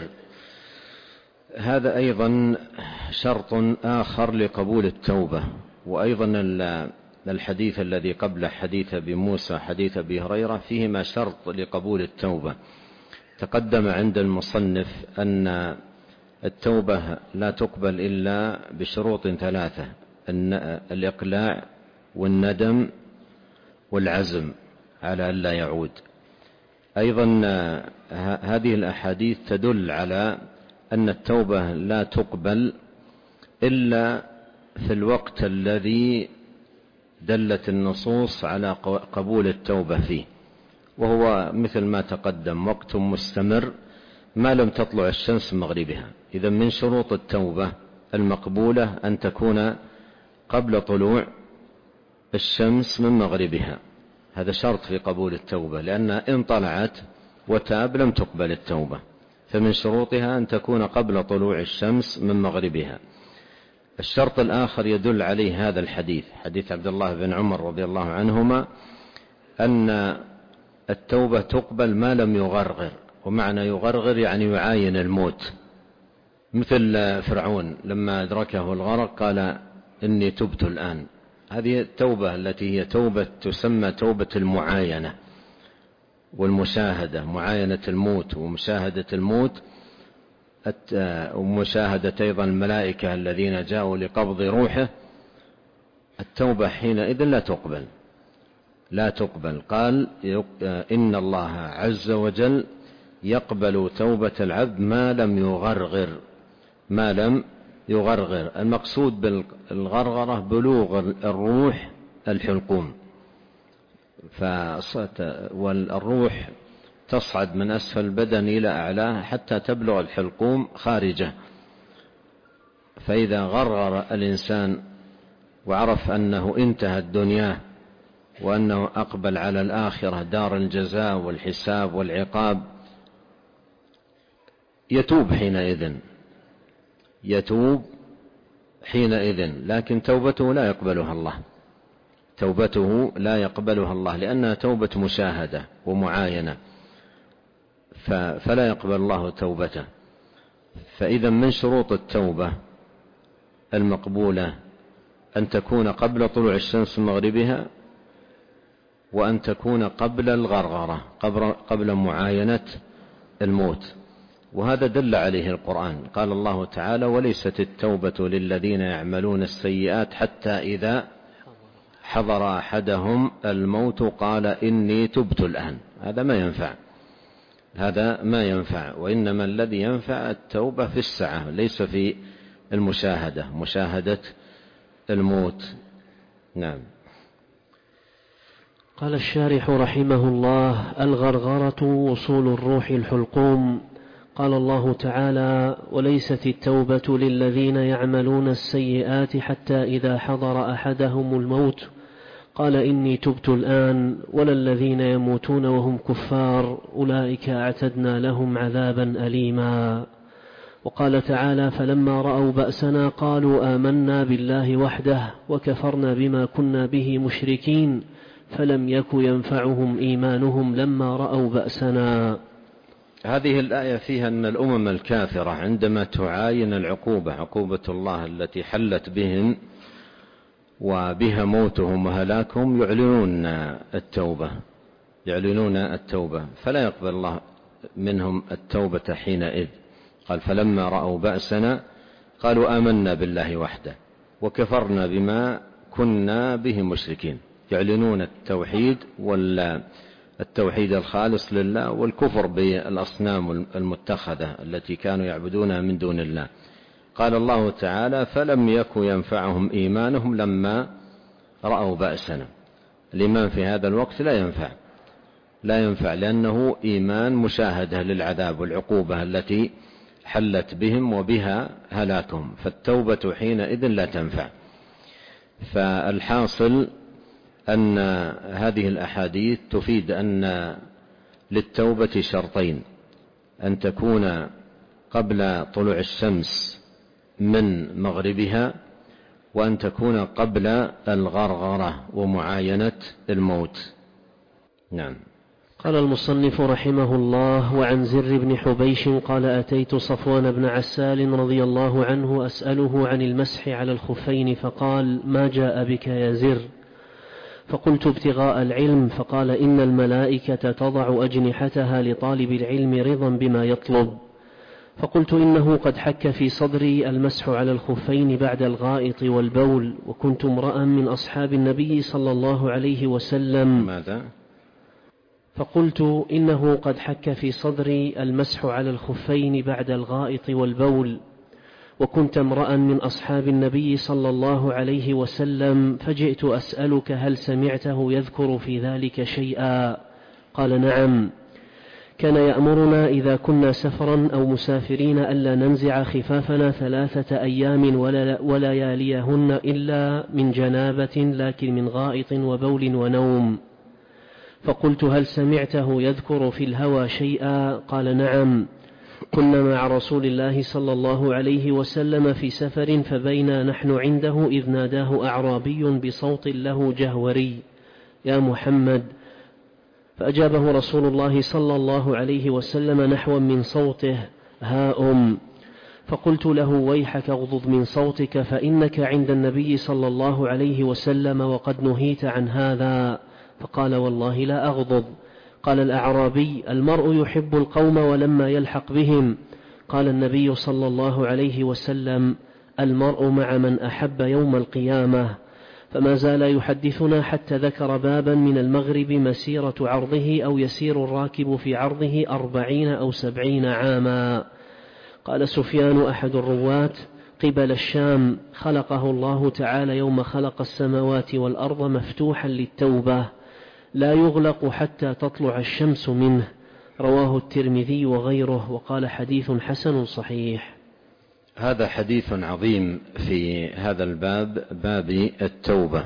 هذا أيضا شرط آخر لقبول التوبة. وأيضا الحديث الذي قبل حديث أبي موسى حديث أبي هريرة فيهما شرط لقبول التوبة. تقدم عند المصنف أن التوبة لا تقبل إلا بشروط ثلاثة: الإقلاع والندم والعزم على ألا يعود. أيضا هذه الأحاديث تدل على أن التوبة لا تقبل إلا في الوقت الذي دلت النصوص على قبول التوبة فيه، وهو مثل ما تقدم: وقت مستمر ما لم تطلع الشمس من مغربها. إذا من شروط التوبة المقبولة أن تكون قبل طلوع الشمس من مغربها، هذا شرط في قبول التوبة، لأن إن طلعت وتاب لم تقبل التوبة، فمن شروطها أن تكون قبل طلوع الشمس من مغربها. الشرط الآخر يدل عليه هذا الحديث، حديث عبد الله بن عمر رضي الله عنهما، أن التوبة تقبل ما لم يغرغر. ومعنى يغرغر يعني يعاين الموت، مثل فرعون لما أدركه الغرق قال إني تبت الآن. هذه التوبة التي هي توبة تسمى توبة المعاينة والمشاهدة، معاينة الموت ومشاهدة الموت، ومشاهدة أيضا الملائكة الذين جاءوا لقبض روحه. التوبة حينئذ لا تقبل. قال إن الله عز وجل يقبل توبة العبد ما لم يغرغر. المقصود بالغرغرة بلوغ الروح الحلقوم، والروح تصعد من أسفل البدن إلى أعلاه حتى تبلغ الحلقوم خارجه. فإذا غرغر الإنسان وعرف أنه انتهت دنياه وأنه أقبل على الآخرة دار الجزاء والحساب والعقاب، يتوب حينئذ، لكن توبته لا يقبلها الله، لأنها توبة مشاهدة ومعاينة، فلا يقبل الله توبته. فإذا من شروط التوبة المقبولة أن تكون قبل طلوع الشمس مغربها، وأن تكون قبل الغرغرة، قبل معاينة الموت. وهذا دل عليه القرآن. قال الله تعالى: وليست التوبة للذين يعملون السيئات حتى إذا حضر أحدهم الموت قال إني تبت الآن. هذا ما ينفع، وإنما الذي ينفع التوبة في الساعة، ليس في مشاهدة الموت. نعم. قال الشارح رحمه الله: الغرغرة وصول الروح الحلقوم. قال الله تعالى: وليست التوبة للذين يعملون السيئات حتى إذا حضر أحدهم الموت قال إني تبت الآن، ولا الذين يموتون وهم كفار أولئك أعتدنا لهم عذابا أليما. وقال تعالى: فلما رأوا بأسنا قالوا آمنا بالله وحده وكفرنا بما كنا به مشركين فلم يك ينفعهم إيمانهم لما رأوا بأسنا. هذه الآية فيها أن الأمم الكافرة عندما تعاين عقوبة الله التي حلت بهم وبها موتهم وهلاكهم يعلنون التوبة، فلا يقبل الله منهم التوبة حينئذ. قال: فلما رأوا بأسنا قالوا آمنا بالله وحده وكفرنا بما كنا به مشركين. يعلنون التوحيد الخالص لله، والكفر بالأصنام المتخذة التي كانوا يعبدونها من دون الله. قال الله تعالى: فلم يك ينفعهم إيمانهم لما رأوا بأسنا. الإيمان في هذا الوقت لا ينفع، لأنه إيمان مشاهدة للعذاب والعقوبة التي حلت بهم وبها هلاكهم، فالتوبة حينئذ لا تنفع. فالحاصل أن هذه الأحاديث تفيد أن للتوبة شرطين: أن تكون قبل طلوع الشمس من مغربها، وأن تكون قبل الغرغرة ومعاينة الموت. نعم. قال المصنف رحمه الله: وعن زر بن حبيش قال: أتيت صفوان بن عسال رضي الله عنه أسأله عن المسح على الخفين، فقال: ما جاء بك يا زر؟ فقلت: ابتغاء العلم. فقال: إن الملائكة تضع أجنحتها لطالب العلم رضا بما يطلب. فقلت: إنه قد حك في صدري المسح على الخفين بعد الغائط والبول، وكنت امرأ من أصحاب النبي صلى الله عليه وسلم. ماذا؟ فقلت: إنه قد حك في صدري المسح على الخفين بعد الغائط والبول، وكنت امرأ من أصحاب النبي صلى الله عليه وسلم، فجئت أسألك هل سمعته يذكر في ذلك شيئا؟ قال: نعم، كان يأمرنا إذا كنا سفرا أو مسافرين ألا ننزع خفافنا 3 أيام ولياليهن إلا من جنابة، لكن من غائط وبول ونوم. فقلت: هل سمعته يذكر في الهوى شيئا؟ قال: نعم، كنا مع رسول الله صلى الله عليه وسلم في سفر فبينا نحن عنده إذ ناداه أعرابي بصوت له جهوري: يا محمد. فأجابه رسول الله صلى الله عليه وسلم نحوا من صوته: ها فقلت له: ويحك اغضض من صوتك فإنك عند النبي صلى الله عليه وسلم وقد نهيت عن هذا. فقال: والله لا أغضض. قال الأعرابي: المرء يحب القوم ولما يلحق بهم. قال النبي صلى الله عليه وسلم: المرء مع من أحب يوم القيامة. فما زال يحدثنا حتى ذكر بابا من المغرب مسيرة عرضه أو يسير الراكب في عرضه 40 أو 70 عاما. قال سفيان أحد الرواة: قبل الشام، خلقه الله تعالى يوم خلق السماوات والأرض مفتوحا للتوبة، لا يغلق حتى تطلع الشمس منه. رواه الترمذي وغيره، وقال حديث حسن صحيح. هذا حديث عظيم في هذا الباب، باب التوبة،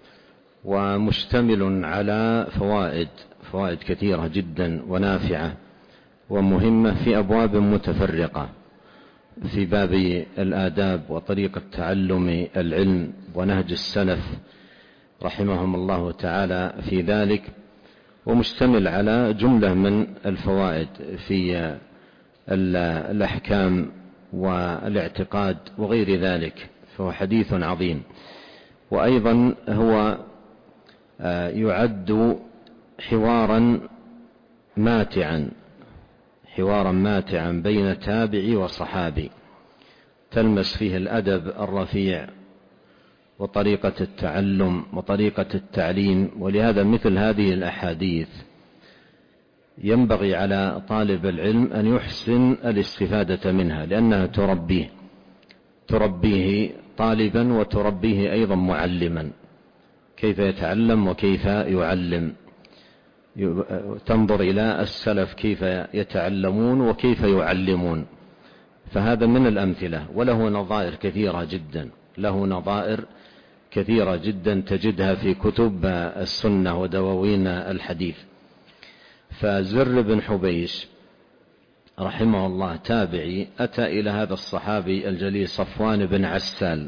ومشتمل على فوائد كثيرة جدا ونافعة ومهمة في أبواب متفرقة، في باب الآداب وطريقة تعلم العلم ونهج السلف رحمهم الله تعالى في ذلك، ومشتمل على جملة من الفوائد في الأحكام والاعتقاد وغير ذلك، فهو حديث عظيم. وأيضا هو يعد حوارا ماتعا بين تابعي وصحابي، تلمس فيه الأدب الرفيع وطريقة التعلم وطريقة التعليم. ولهذا مثل هذه الأحاديث ينبغي على طالب العلم أن يحسن الاستفادة منها، لأنها تربيه طالبا وتربيه أيضا معلما، كيف يتعلم وكيف يعلم. تنظر إلى السلف كيف يتعلمون وكيف يعلمون، فهذا من الأمثلة، وله نظائر كثيرة جدا تجدها في كتب السنة ودواوين الحديث. فزر بن حبيش رحمه الله تابعي، أتى إلى هذا الصحابي الجليل صفوان بن عسال،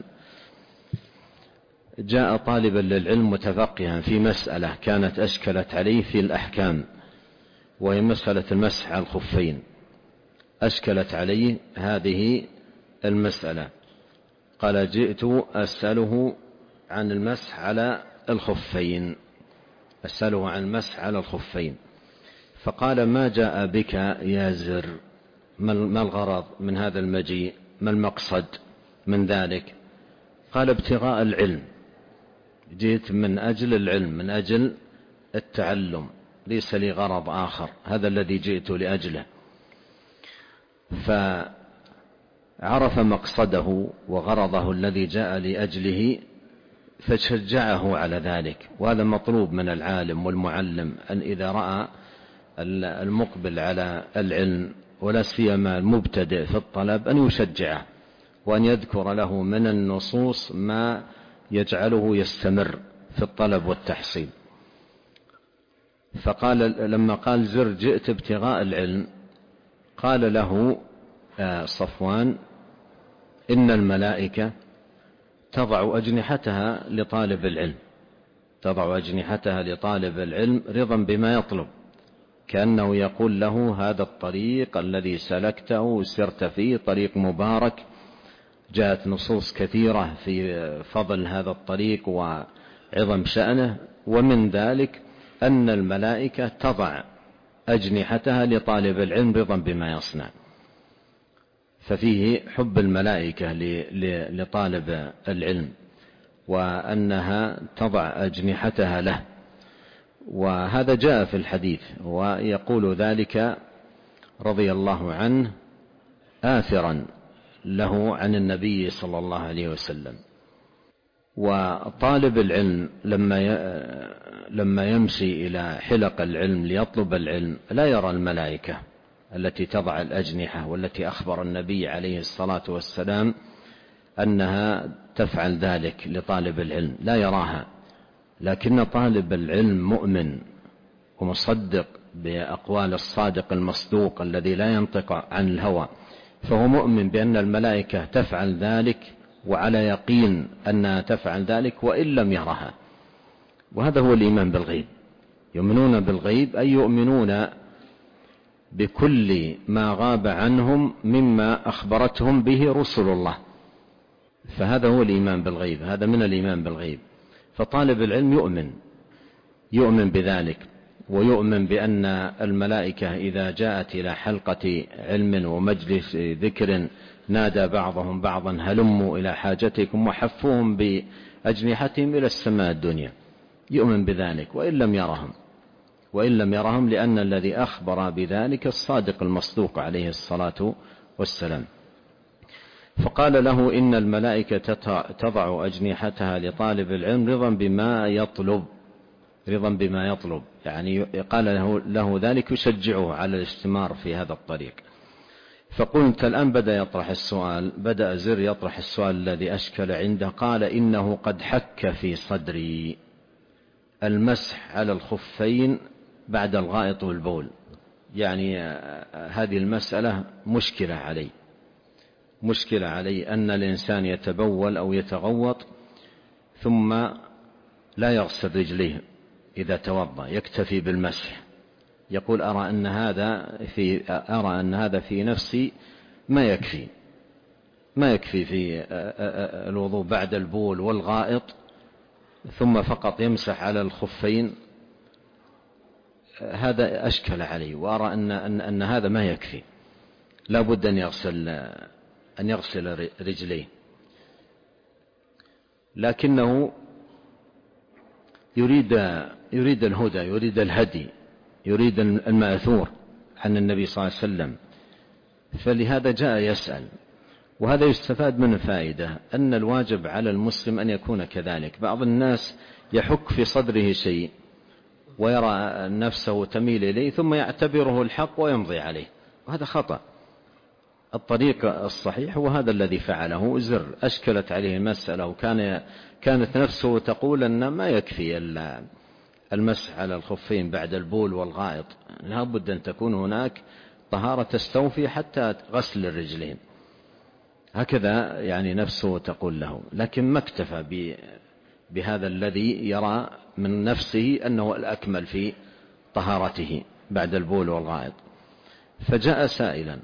جاء طالبا للعلم متفقها في مسألة كانت أشكلت عليه في الأحكام، وهي مسألة المسح على الخفين. أشكلت عليه هذه المسألة، قال: جئت أسأله عن المسح على الخفين. فقال: ما جاء بك يا زر؟ ما الغرض من هذا المجيء؟ ما المقصد من ذلك؟ قال: ابتغاء العلم، جئت من أجل العلم، من أجل التعلم، ليس لي غرض آخر، هذا الذي جئت لأجله. فعرف مقصده وغرضه الذي جاء لأجله، فشجعه على ذلك. وهذا مطلوب من العالم والمعلم، أن إذا رأى المقبل على العلم ولا سيما المبتدئ في الطلب أن يشجعه، وأن يذكر له من النصوص ما يجعله يستمر في الطلب والتحصيل. فقال لما قال: زر جئت ابتغاء العلم، قال له صفوان: إن الملائكة تضع أجنحتها لطالب العلم رضا بما يطلب، كأنه يقول له: هذا الطريق الذي سلكته سرت فيه طريق مبارك، جاءت نصوص كثيرة في فضل هذا الطريق وعظم شأنه. ومن ذلك أن الملائكة تضع أجنحتها لطالب العلم رضا بما يصنع، ففيه حب الملائكة لطالب العلم، وأنها تضع أجنحتها له. وهذا جاء في الحديث، ويقول ذلك رضي الله عنه آثرا له عن النبي صلى الله عليه وسلم. وطالب العلم لما يمشي إلى حلق العلم ليطلب العلم لا يرى الملائكة التي تضع الأجنحة، والتي أخبر النبي عليه الصلاة والسلام أنها تفعل ذلك لطالب العلم، لا يراها. لكن طالب العلم مؤمن ومصدق بأقوال الصادق المصدوق الذي لا ينطق عن الهوى، فهو مؤمن بأن الملائكة تفعل ذلك وعلى يقين أنها تفعل ذلك وإن لم يرها. وهذا هو الإيمان بالغيب. يؤمنون بالغيب أي يؤمنون بكل ما غاب عنهم مما أخبرتهم به رسل الله، فهذا هو الإيمان بالغيب، هذا من الإيمان بالغيب. فطالب العلم يؤمن بذلك، ويؤمن بأن الملائكة إذا جاءت إلى حلقة علم ومجلس ذكر نادى بعضهم بعضا هلموا إلى حاجتكم وحفوهم بأجنحتهم إلى السماء الدنيا، يؤمن بذلك وإن لم يرهم لأن الذي أخبر بذلك الصادق المصدوق عليه الصلاة والسلام. فقال له إن الملائكة تضع أجنحتها لطالب العلم رضا بما يطلب، يعني قال له ذلك يشجعه على الاستمرار في هذا الطريق. فقلت الآن بدأ زر يطرح السؤال الذي أشكل عنده. قال إنه قد حك في صدري المسح على الخفين بعد الغائط والبول، يعني هذه المسألة مشكلة علي أن الإنسان يتبول أو يتغوط ثم لا يغسل رجليه إذا توضأ، يكتفي بالمسح. يقول أرى أن هذا في نفسي ما يكفي في الوضوء بعد البول والغائط ثم فقط يمسح على الخفين، هذا أشكل علي، وأرى أن هذا ما يكفي، لا بد أن يغسل رجليه. لكنه يريد الهدى، يريد الهدي، يريد المأثور عن النبي صلى الله عليه وسلم، فلهذا جاء يسأل. وهذا يستفاد من فائدة أن الواجب على المسلم أن يكون كذلك. بعض الناس يحك في صدره شيء ويرى نفسه تميل إليه ثم يعتبره الحق ويمضي عليه، وهذا خطأ. الطريق الصحيح هو هذا الذي فعله زر، أشكلت عليه المسألة وكانت نفسه تقول أن ما يكفي المسح على الخفين بعد البول والغائط، لا بد أن تكون هناك طهارة تستوفي حتى غسل الرجلين، هكذا يعني نفسه تقول له. لكن ما اكتفى بهذا الذي يرى من نفسه أنه الأكمل في طهارته بعد البول والغائط. فجاء سائلا،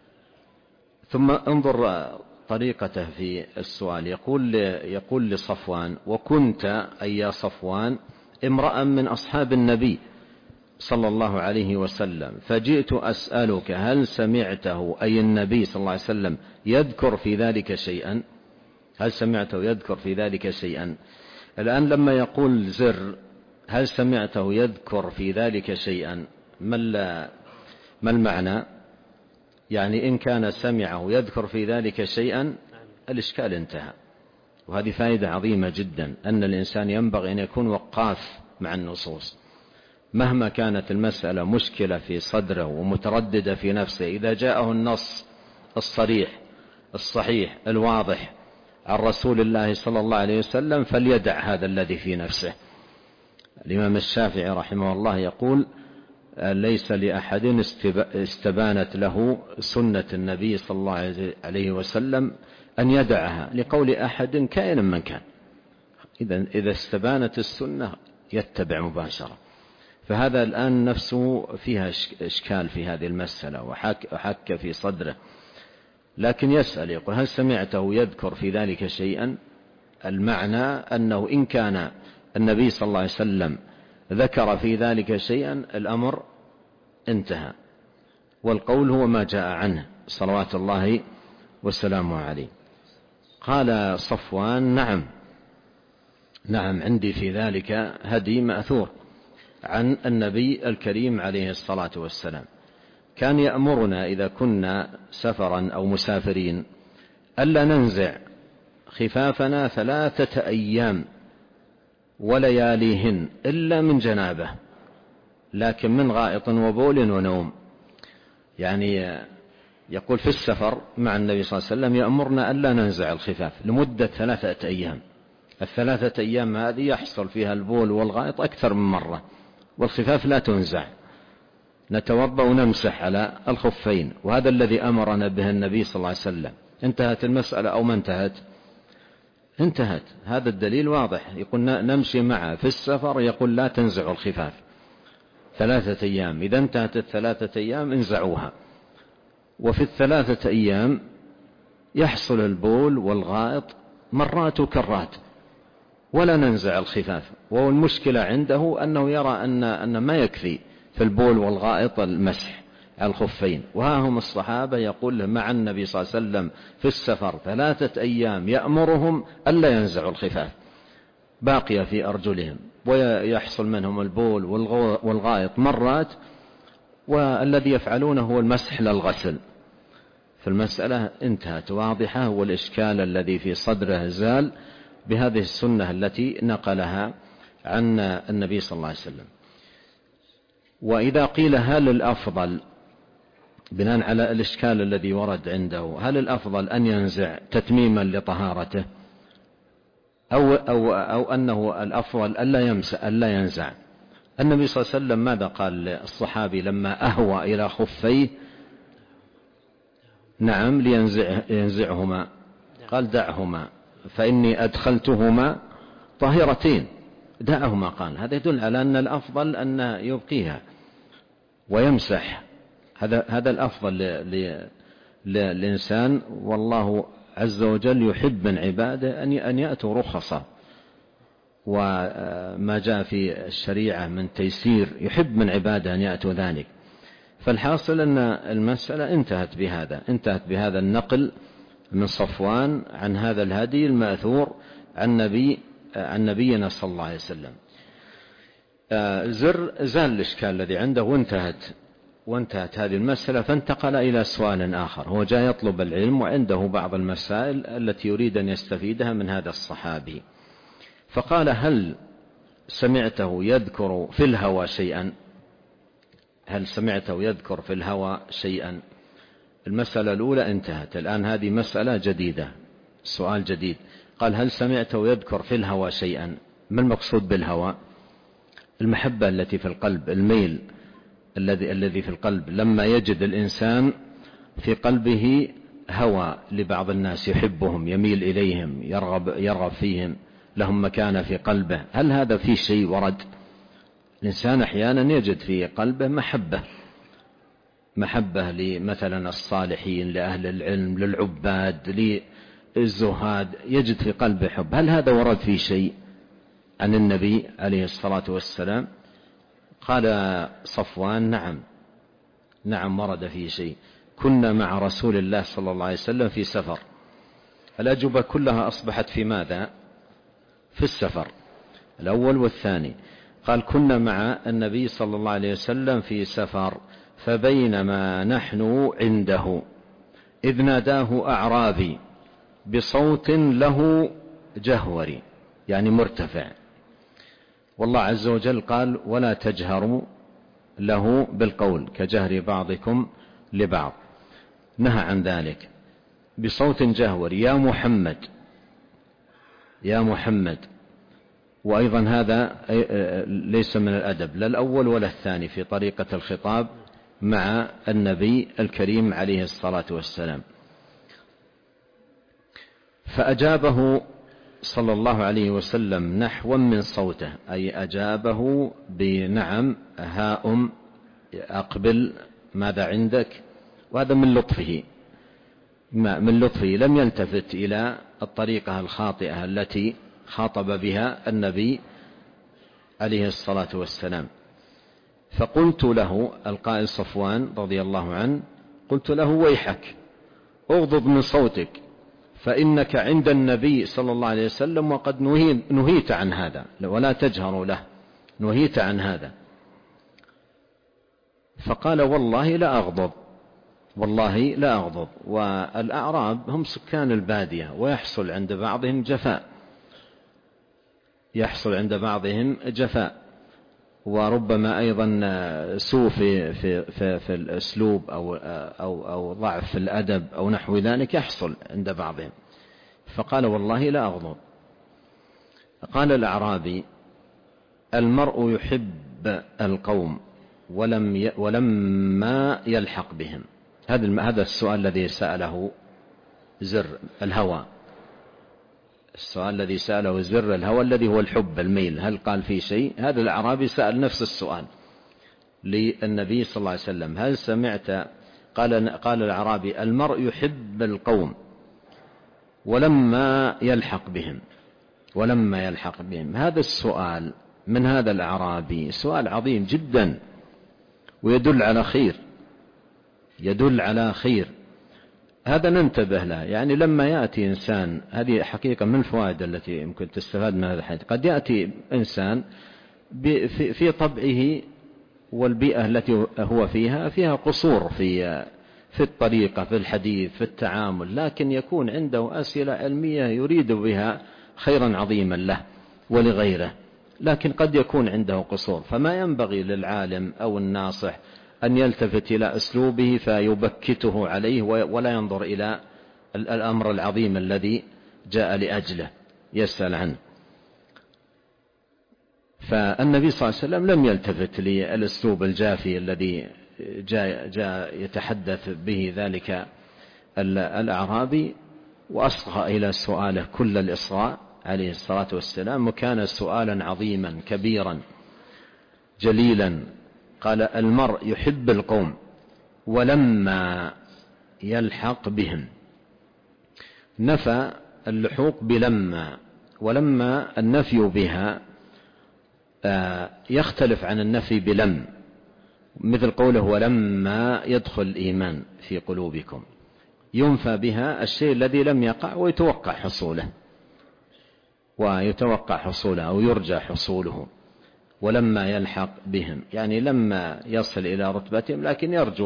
ثم انظر طريقته في السؤال. يقول لصفوان: وكنت أي يا صفوان امرأ من أصحاب النبي صلى الله عليه وسلم، فجئت أسألك هل سمعته أي النبي صلى الله عليه وسلم يذكر في ذلك شيئا؟ هل سمعته يذكر في ذلك شيئا؟ الآن لما يقول زر هل سمعته يذكر في ذلك شيئا، ما المعنى؟ يعني إن كان سمعه يذكر في ذلك شيئا الإشكال انتهى. وهذه فائدة عظيمة جدا، أن الإنسان ينبغي أن يكون وقاف مع النصوص مهما كانت المسألة مشكلة في صدره ومترددة في نفسه. إذا جاءه النص الصريح الصحيح الواضح عن رسول الله صلى الله عليه وسلم فليدع هذا الذي في نفسه. الإمام الشافعي رحمه الله يقول: ليس لأحد استبانت له سنة النبي صلى الله عليه وسلم أن يدعها، لقول أحد كائنا من كان. إذا استبانت السنة يتبع مباشرة. فهذا الآن نفسه فيها إشكال في هذه المسألة وحك في صدره، لكن يسأل يقول: هل سمعته يذكر في ذلك شيئا؟ المعنى أنه إن كان النبي صلى الله عليه وسلم ذكر في ذلك شيئا الأمر انتهى، والقول هو ما جاء عنه صلوات الله وسلامه عليه. قال صفوان: نعم عندي في ذلك هدي مأثور عن النبي الكريم عليه الصلاة والسلام. كان يأمرنا إذا كنا سفرا أو مسافرين ألا ننزع خفافنا 3 أيام ولياليهن إلا من جنابه، لكن من غائط وبول ونوم. يعني يقول في السفر مع النبي صلى الله عليه وسلم يأمرنا ألا ننزع الخفاف لمدة 3 أيام. 3 أيام هذه يحصل فيها البول والغائط أكثر من مرة، والخفاف لا تنزع. نتوضأ ونمسح على الخفين، وهذا الذي أمرنا به النبي صلى الله عليه وسلم. انتهت المسألة أو ما انتهت؟ انتهت. هذا الدليل واضح. يقول نمشي معه في السفر، يقول لا تنزع الخفاف 3 أيام. إذا انتهت 3 أيام انزعوها. وفي 3 أيام يحصل البول والغائط مرات وكرات ولا ننزع الخفاف. والمشكلة عنده أنه يرى أن ما يكفي في البول والغائط المسح على الخفين. وها هم الصحابة يقول مع النبي صلى الله عليه وسلم في السفر 3 أيام يأمرهم ألا ينزعوا الخفاف باقية في أرجلهم، ويحصل منهم البول والغائط مرات، والذي يفعلونه هو المسح للغسل. فالمسألة انتهت واضحة، والإشكال الذي في صدره زال بهذه السنة التي نقلها عن النبي صلى الله عليه وسلم. وإذا قيل هل الأفضل بناء على الإشكال الذي ورد عنده، هل الأفضل أن ينزع تتميما لطهارته أو أنه الأفضل ألا ينزع؟ النبي صلى الله عليه وسلم ماذا قال للصحابي لما أهوى إلى خفيه؟ نعم، لينزعهما. قال دعهما فإني أدخلتهما طاهرتين. دعهما، قال. هذا يدل على أن الأفضل أن يبقيها ويمسح. هذا الأفضل للإنسان. والله عز وجل يحب من عباده أن يأتوا رخصا، وما جاء في الشريعة من تيسير يحب من عباده أن يأتوا ذلك. فالحاصل أن المسألة انتهت بهذا النقل من صفوان عن هذا الهدي المأثور عن نبينا صلى الله عليه وسلم. زال الإشكال الذي عنده وانتهت هذه المسألة، فانتقل إلى سؤال آخر. هو جاء يطلب العلم وعنده بعض المسائل التي يريد أن يستفيدها من هذا الصحابي، فقال هل سمعته يذكر في الهوى شيئا؟ هل سمعته يذكر في الهوى شيئا؟ المسألة الأولى انتهت. الآن هذه مسألة جديدة، سؤال جديد. قال هل سمعته يذكر في الهوى شيئا؟ ما المقصود بالهوى؟ المحبة التي في القلب، الميل الذي في القلب. لما يجد الإنسان في قلبه هوى لبعض الناس، يحبهم، يميل إليهم، يرغب فيهم، لهم مكانة في قلبه، هل هذا في شيء ورد؟ الإنسان أحيانا يجد في قلبه محبة لمثلا الصالحين، لأهل العلم، للعباد، للزهاد، يجد في قلبه حب. هل هذا ورد في شيء عن النبي عليه الصلاة والسلام؟ قال صفوان نعم ورد في شيء. كنا مع رسول الله صلى الله عليه وسلم في سفر. الأجوبة كلها أصبحت في ماذا؟ في السفر، الأول والثاني. قال كنا مع النبي صلى الله عليه وسلم في سفر، فبينما نحن عنده إذ ناداه أعرابي بصوت له جهوري، يعني مرتفع. والله عز وجل قال ولا تجهروا له بالقول كجهر بعضكم لبعض، نهى عن ذلك. بصوت جهوري يا محمد يا محمد. وأيضا هذا ليس من الأدب، لا الأول ولا الثاني، في طريقة الخطاب مع النبي الكريم عليه الصلاة والسلام. فأجابه صلى الله عليه وسلم نحوا من صوته، أي أجابه بنعم، هاؤم، أقبل، ماذا عندك؟ وهذا من لطفه لم يلتفت إلى الطريقة الخاطئة التي خاطب بها النبي عليه الصلاة والسلام. فقلت له، القائل صفوان رضي الله عنه، قلت له ويحك اغضض من صوتك، فإنك عند النبي صلى الله عليه وسلم وقد نهيت عن هذا، ولا تجهروا له، نهيت عن هذا. فقال والله لا أغضب، والله لا أغضب. والأعراب هم سكان البادية، ويحصل عند بعضهم جفاء، وربما أيضا سوء في الأسلوب أو ضعف في الأدب أو نحو ذلك يحصل عند بعضهم. فقال والله لا أغضب. قال الأعرابي المرء يحب القوم ولما يلحق بهم. هذا السؤال الذي سأله زر الهوى، السؤال الذي سأله زر الهوى الذي هو الحب الميل، هل قال فيه شيء؟ هذا الأعرابي سأل نفس السؤال للنبي صلى الله عليه وسلم، هل سمعت؟ قال الأعرابي: المرء يحب القوم ولما يلحق بهم. هذا السؤال من هذا الأعرابي سؤال عظيم جدا، ويدل على خير، هذا ننتبه له. يعني لما يأتي إنسان، هذه حقيقة من الفوائد التي يمكن تستفاد من هذا الحديث، قد يأتي إنسان في طبعه والبيئة التي هو فيها قصور في الطريقة، في الحديث، في التعامل، لكن يكون عنده أسئلة علمية يريد بها خيرا عظيما له ولغيره، لكن قد يكون عنده قصور. فما ينبغي للعالم أو الناصح أن يلتفت إلى أسلوبه فيبكته عليه ولا ينظر إلى الأمر العظيم الذي جاء لأجله يسأل عنه. فالنبي صلى الله عليه وسلم لم يلتفت للأسلوب الجافي الذي جاء يتحدث به ذلك الأعرابي، وأصغى إلى سؤاله كل الإصغاء عليه الصلاة والسلام، وكان سؤالا عظيما كبيرا جليلا. قال: المرء يحب القوم ولما يلحق بهم. نفى اللحوق بلما، ولما النفي بها يختلف عن النفي بلم، مثل قوله: ولما يدخل الإيمان في قلوبكم. ينفى بها الشيء الذي لم يقع ويتوقع حصوله أو يرجى حصوله. ولما يلحق بهم يعني لما يصل إلى رتبتهم، لكن يرجو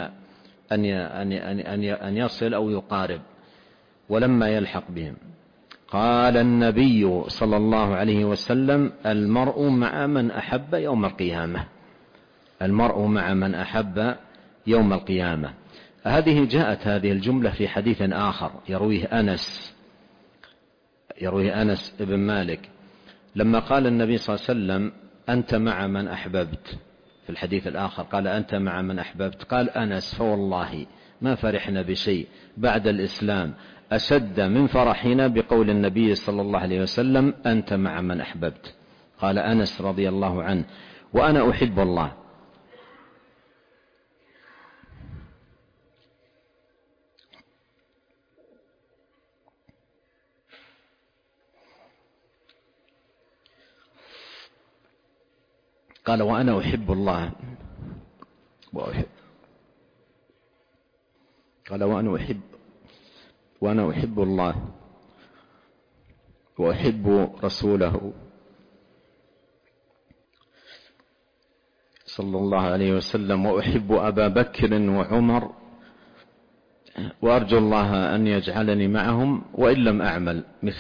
أن يصل أو يقارب. ولما يلحق بهم. قال النبي صلى الله عليه وسلم: المرء مع من أحب يوم القيامة. المرء مع من أحب يوم القيامة. جاءت هذه الجملة في حديث آخر يرويه أنس بن مالك، لما قال النبي صلى الله عليه وسلم: أنت مع من أحببت. في الحديث الآخر قال: أنت مع من أحببت. قال أنس: فوالله ما فرحنا بشيء بعد الإسلام أشد من فرحنا بقول النبي صلى الله عليه وسلم: أنت مع من أحببت. قال أنس رضي الله عنه: وأنا أحب الله. قال: وأنا أحب الله قال: وأنا أحب الله وأحب رسوله صلى الله عليه وسلم، وأحب أبا بكر وعمر، وأرجو الله أن يجعلني معهم وإن لم أعمل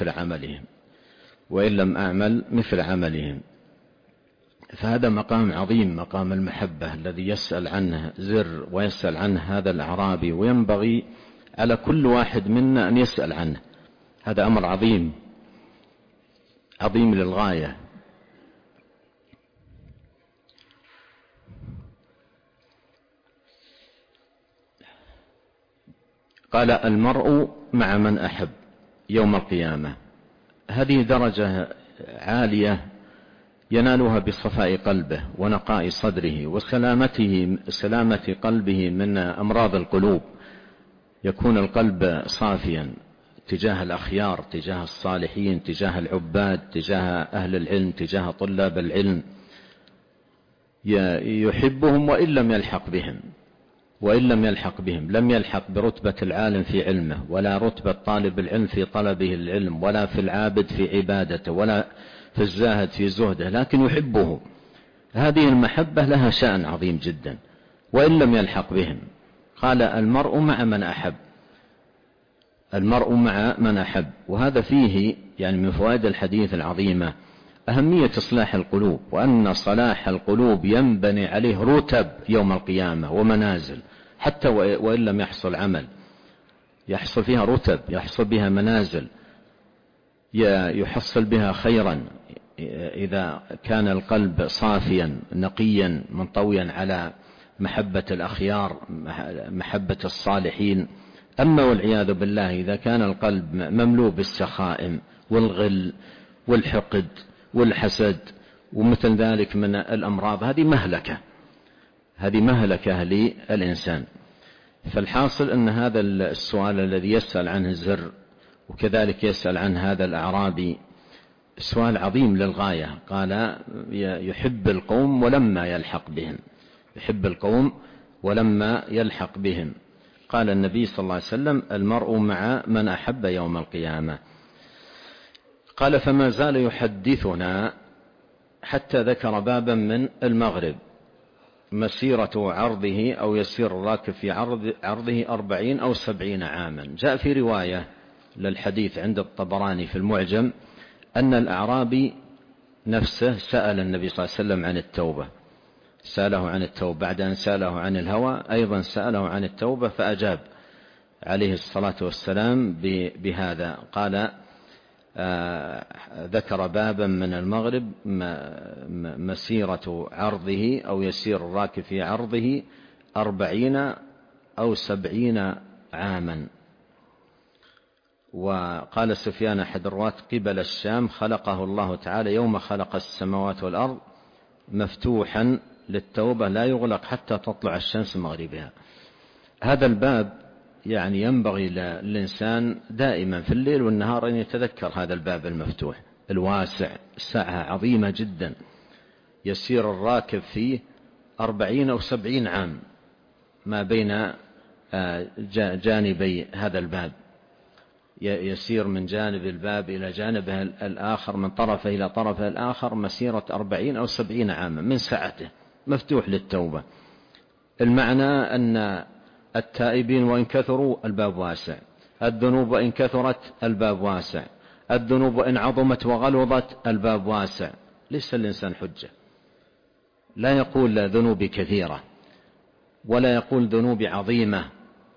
مثل عملهم. فهذا مقام عظيم، مقام المحبة الذي يسأل عنه زر ويسأل عنه هذا الأعرابي، وينبغي على كل واحد منا أن يسأل عنه. هذا أمر عظيم للغاية. قال: المرء مع من أحب يوم القيامة. هذه درجة عالية ينالها بصفاء قلبه ونقاء صدره وسلامة قلبه من أمراض القلوب. يكون القلب صافيا تجاه الأخيار، تجاه الصالحين، تجاه العباد، تجاه أهل العلم، تجاه طلاب العلم، يحبهم وإن لم يلحق بهم. لم يلحق برتبة العالم في علمه، ولا رتبة طالب العلم في طلبه العلم، ولا في العابد في عبادته، ولا في الزاهد في زهده، لكن يحبه. هذه المحبة لها شأن عظيم جدا وإن لم يلحق بهم. قال: المرء مع من أحب. وهذا فيه يعني من فوائد الحديث العظيمة أهمية إصلاح القلوب، وأن صلاح القلوب ينبني عليه رتب يوم القيامة ومنازل، حتى وإن لم يحصل عمل يحصل فيها رتب، يحصل بها منازل، يحصل بها خيرا، إذا كان القلب صافيا نقيا منطويا على محبة الأخيار محبة الصالحين. أما والعياذ بالله إذا كان القلب مملوء بالسخائم والغل والحقد والحسد ومثل ذلك من الأمراض، هذه مهلكة للإنسان. فالحاصل أن هذا السؤال الذي يسأل عنه الزر وكذلك يسأل عن هذا الأعرابي سؤال عظيم للغاية. قال يحب القوم ولما يلحق بهم، يحب القوم ولما يلحق بهم. قال النبي صلى الله عليه وسلم المرء مع من أحب يوم القيامة. قال فما زال يحدثنا حتى ذكر بابا من المغرب مسيرة عرضه أو يسير الراكب في عرضه 40 أو 70 عاما. جاء في رواية للحديث عند الطبراني في المعجم أن الأعرابي نفسه سأل النبي صلى الله عليه وسلم عن التوبة، سأله عن التوبة بعد أن سأله عن الهوى أيضا سأله عن التوبة فأجاب عليه الصلاة والسلام بهذا. قال ذكر بابا من المغرب مسيرة عرضه أو يسير الراكب في عرضه 40 أو 70 عاما. وقال سفيان أحد الرواة قبل الشام خلقه الله تعالى يوم خلق السماوات والأرض مفتوحا للتوبة لا يغلق حتى تطلع الشمس مغربها. هذا الباب يعني ينبغي للإنسان دائما في الليل والنهار أن يتذكر هذا الباب المفتوح الواسع، سعة عظيمة جدا يسير الراكب فيه 40 أو 70 عام ما بين جانبي هذا الباب، يسير من جانب الباب إلى جانبه الآخر من طرفه إلى طرفه الآخر مسيرة 40 أو 70 عاما من سعته مفتوح للتوبة. المعنى أن التائبين وإن كثروا الباب واسع، الذنوب وإن كثرت الباب واسع، الذنوب وإن عظمت وغلظت الباب واسع. ليس الإنسان حجة، لا يقول ذنوبي كثيرة ولا يقول ذنوبي عظيمة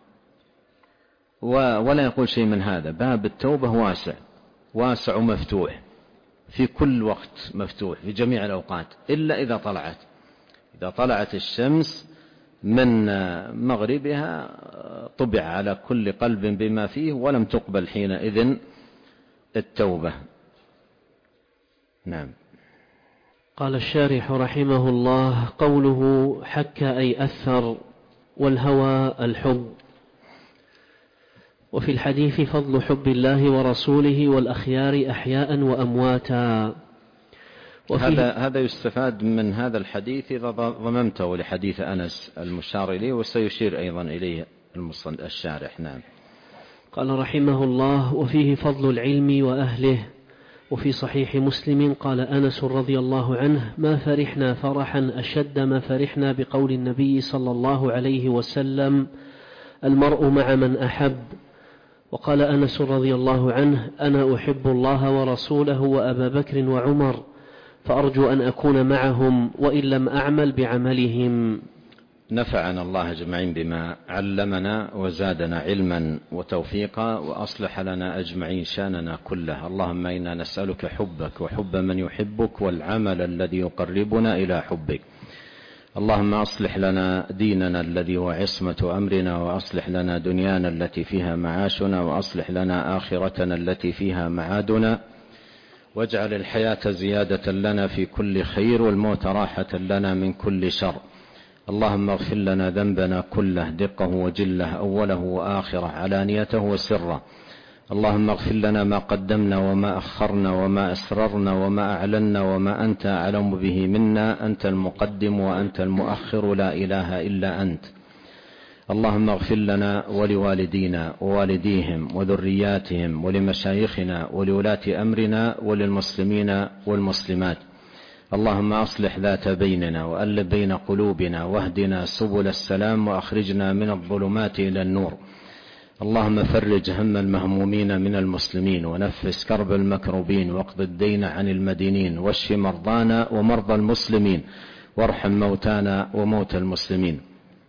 ولا يقول شيء من هذا. باب التوبة واسع ومفتوح في كل وقت، مفتوح في جميع الأوقات إلا إذا طلعت الشمس من مغربها طبع على كل قلب بما فيه ولم تقبل حينئذ التوبة. نعم. قال الشارح رحمه الله قوله حك أي أثر والهوى الحب. وفي الحديث فضل حب الله ورسوله والأخيار أحياء وأمواتا. هذا يستفاد من هذا الحديث إذا ضممته لحديث أنس المشار إليه وسيشير أيضا إليه الشارح. نعم. قال رحمه الله وفيه فضل العلم وأهله. وفي صحيح مسلم قال أنس رضي الله عنه ما فرحنا فرحا أشد ما فرحنا بقول النبي صلى الله عليه وسلم المرء مع من أحب. وقال أنس رضي الله عنه أنا أحب الله ورسوله وأبا بكر وعمر فأرجو أن أكون معهم وإن لم أعمل بعملهم. نفعنا الله أجمعين بما علمنا وزادنا علما وتوفيقا وأصلح لنا أجمعين شأننا كله. اللهم إنا نسألك حبك وحب من يحبك والعمل الذي يقربنا إلى حبك. اللهم أصلح لنا ديننا الذي هو عصمة أمرنا وأصلح لنا دنيانا التي فيها معاشنا وأصلح لنا آخرتنا التي فيها معادنا واجعل الحياة زيادة لنا في كل خير والموت راحة لنا من كل شر. اللهم اغفر لنا ذنبنا كله دقه وجله أوله وآخره علانيته وسره. اللهم اغفر لنا ما قدمنا وما أخرنا وما أسررنا وما أعلنا وما أنت أعلم به منا أنت المقدم وأنت المؤخر لا إله إلا أنت. اللهم اغفر لنا ولوالدينا ووالديهم وذرياتهم ولمشايخنا ولولاة أمرنا وللمسلمين والمسلمات. اللهم أصلح ذات بيننا وألف بين قلوبنا واهدنا سبل السلام وأخرجنا من الظلمات إلى النور. اللهم فرج هم المهمومين من المسلمين ونفس كرب المكروبين واقض الدين عن المدينين واشف مرضانا ومرضى المسلمين وارحم موتانا وموتى المسلمين.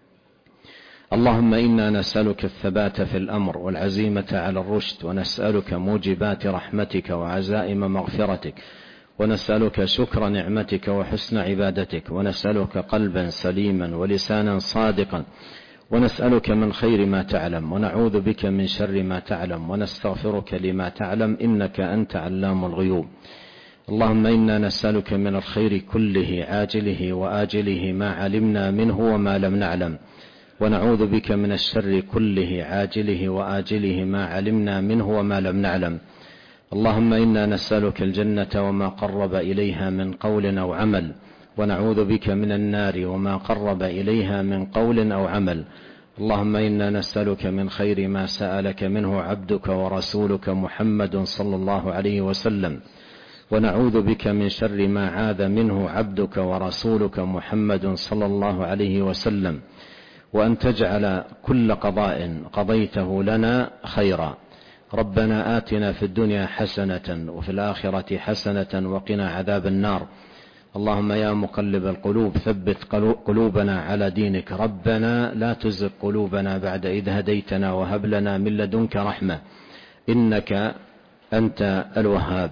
اللهم إنا نسألك الثبات في الأمر والعزيمة على الرشد ونسألك موجبات رحمتك وعزائم مغفرتك ونسألك شكر نعمتك وحسن عبادتك، ونسألك قلبا سليما ولسانا صادقا، ونسألك من خير ما تعلم، ونعوذ بك من شر ما تعلم، ونستغفرك لما تعلم، إنك أنت علام الغيوب. اللهم إنا نسألك من الخير كله عاجله وآجله ما علمنا منه وما لم نعلم، ونعوذ بك من الشر كله عاجله وآجله ما علمنا منه وما لم نعلم. اللهم إنا نسألك الجنة وما قرب إليها من قول أو عمل، ونعوذ بك من النار وما قرب إليها من قول أو عمل. اللهم إنا نسألك من خير ما سألك منه عبدك ورسولك محمد صلى الله عليه وسلم، ونعوذ بك من شر ما عاذ منه عبدك ورسولك محمد صلى الله عليه وسلم، وأن تجعل كل قضاء قضيته لنا خيرا. ربنا آتنا في الدنيا حسنة وفي الآخرة حسنة وقنا عذاب النار. اللهم يا مقلب القلوب ثبت قلوبنا على دينك. ربنا لا تزغ قلوبنا بعد إذ هديتنا وهب لنا من لدنك رحمة إنك أنت الوهاب.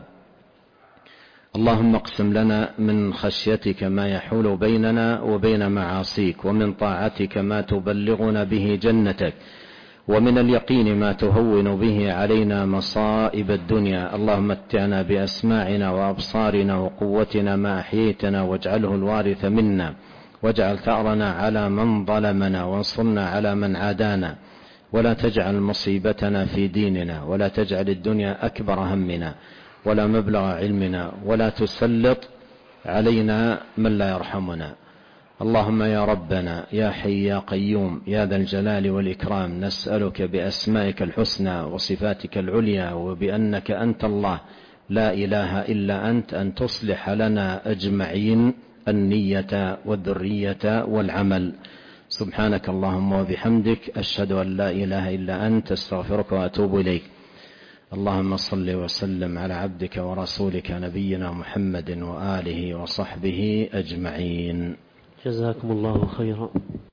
اللهم اقسم لنا من خشيتك ما يحول بيننا وبين معاصيك، ومن طاعتك ما تبلغنا به جنتك، ومن اليقين ما تهون به علينا مصائب الدنيا. اللهم متعنا بأسماعنا وأبصارنا وقوتنا ما أحييتنا، واجعله الوارث منا، واجعل ثأرنا على من ظلمنا، وانصرنا على من عادانا، ولا تجعل مصيبتنا في ديننا، ولا تجعل الدنيا أكبر همنا ولا مبلغ علمنا، ولا تسلط علينا من لا يرحمنا. اللهم يا ربنا يا حي يا قيوم يا ذا الجلال والإكرام، نسألك بأسمائك الحسنى وصفاتك العليا وبأنك أنت الله لا إله إلا أنت، أن تصلح لنا أجمعين النية والذرية والعمل. سبحانك اللهم وبحمدك، أشهد أن لا إله إلا أنت، استغفرك وأتوب إليك. اللهم صل وسلم على عبدك ورسولك نبينا محمد وآله وصحبه أجمعين. جزاكم الله خيرا.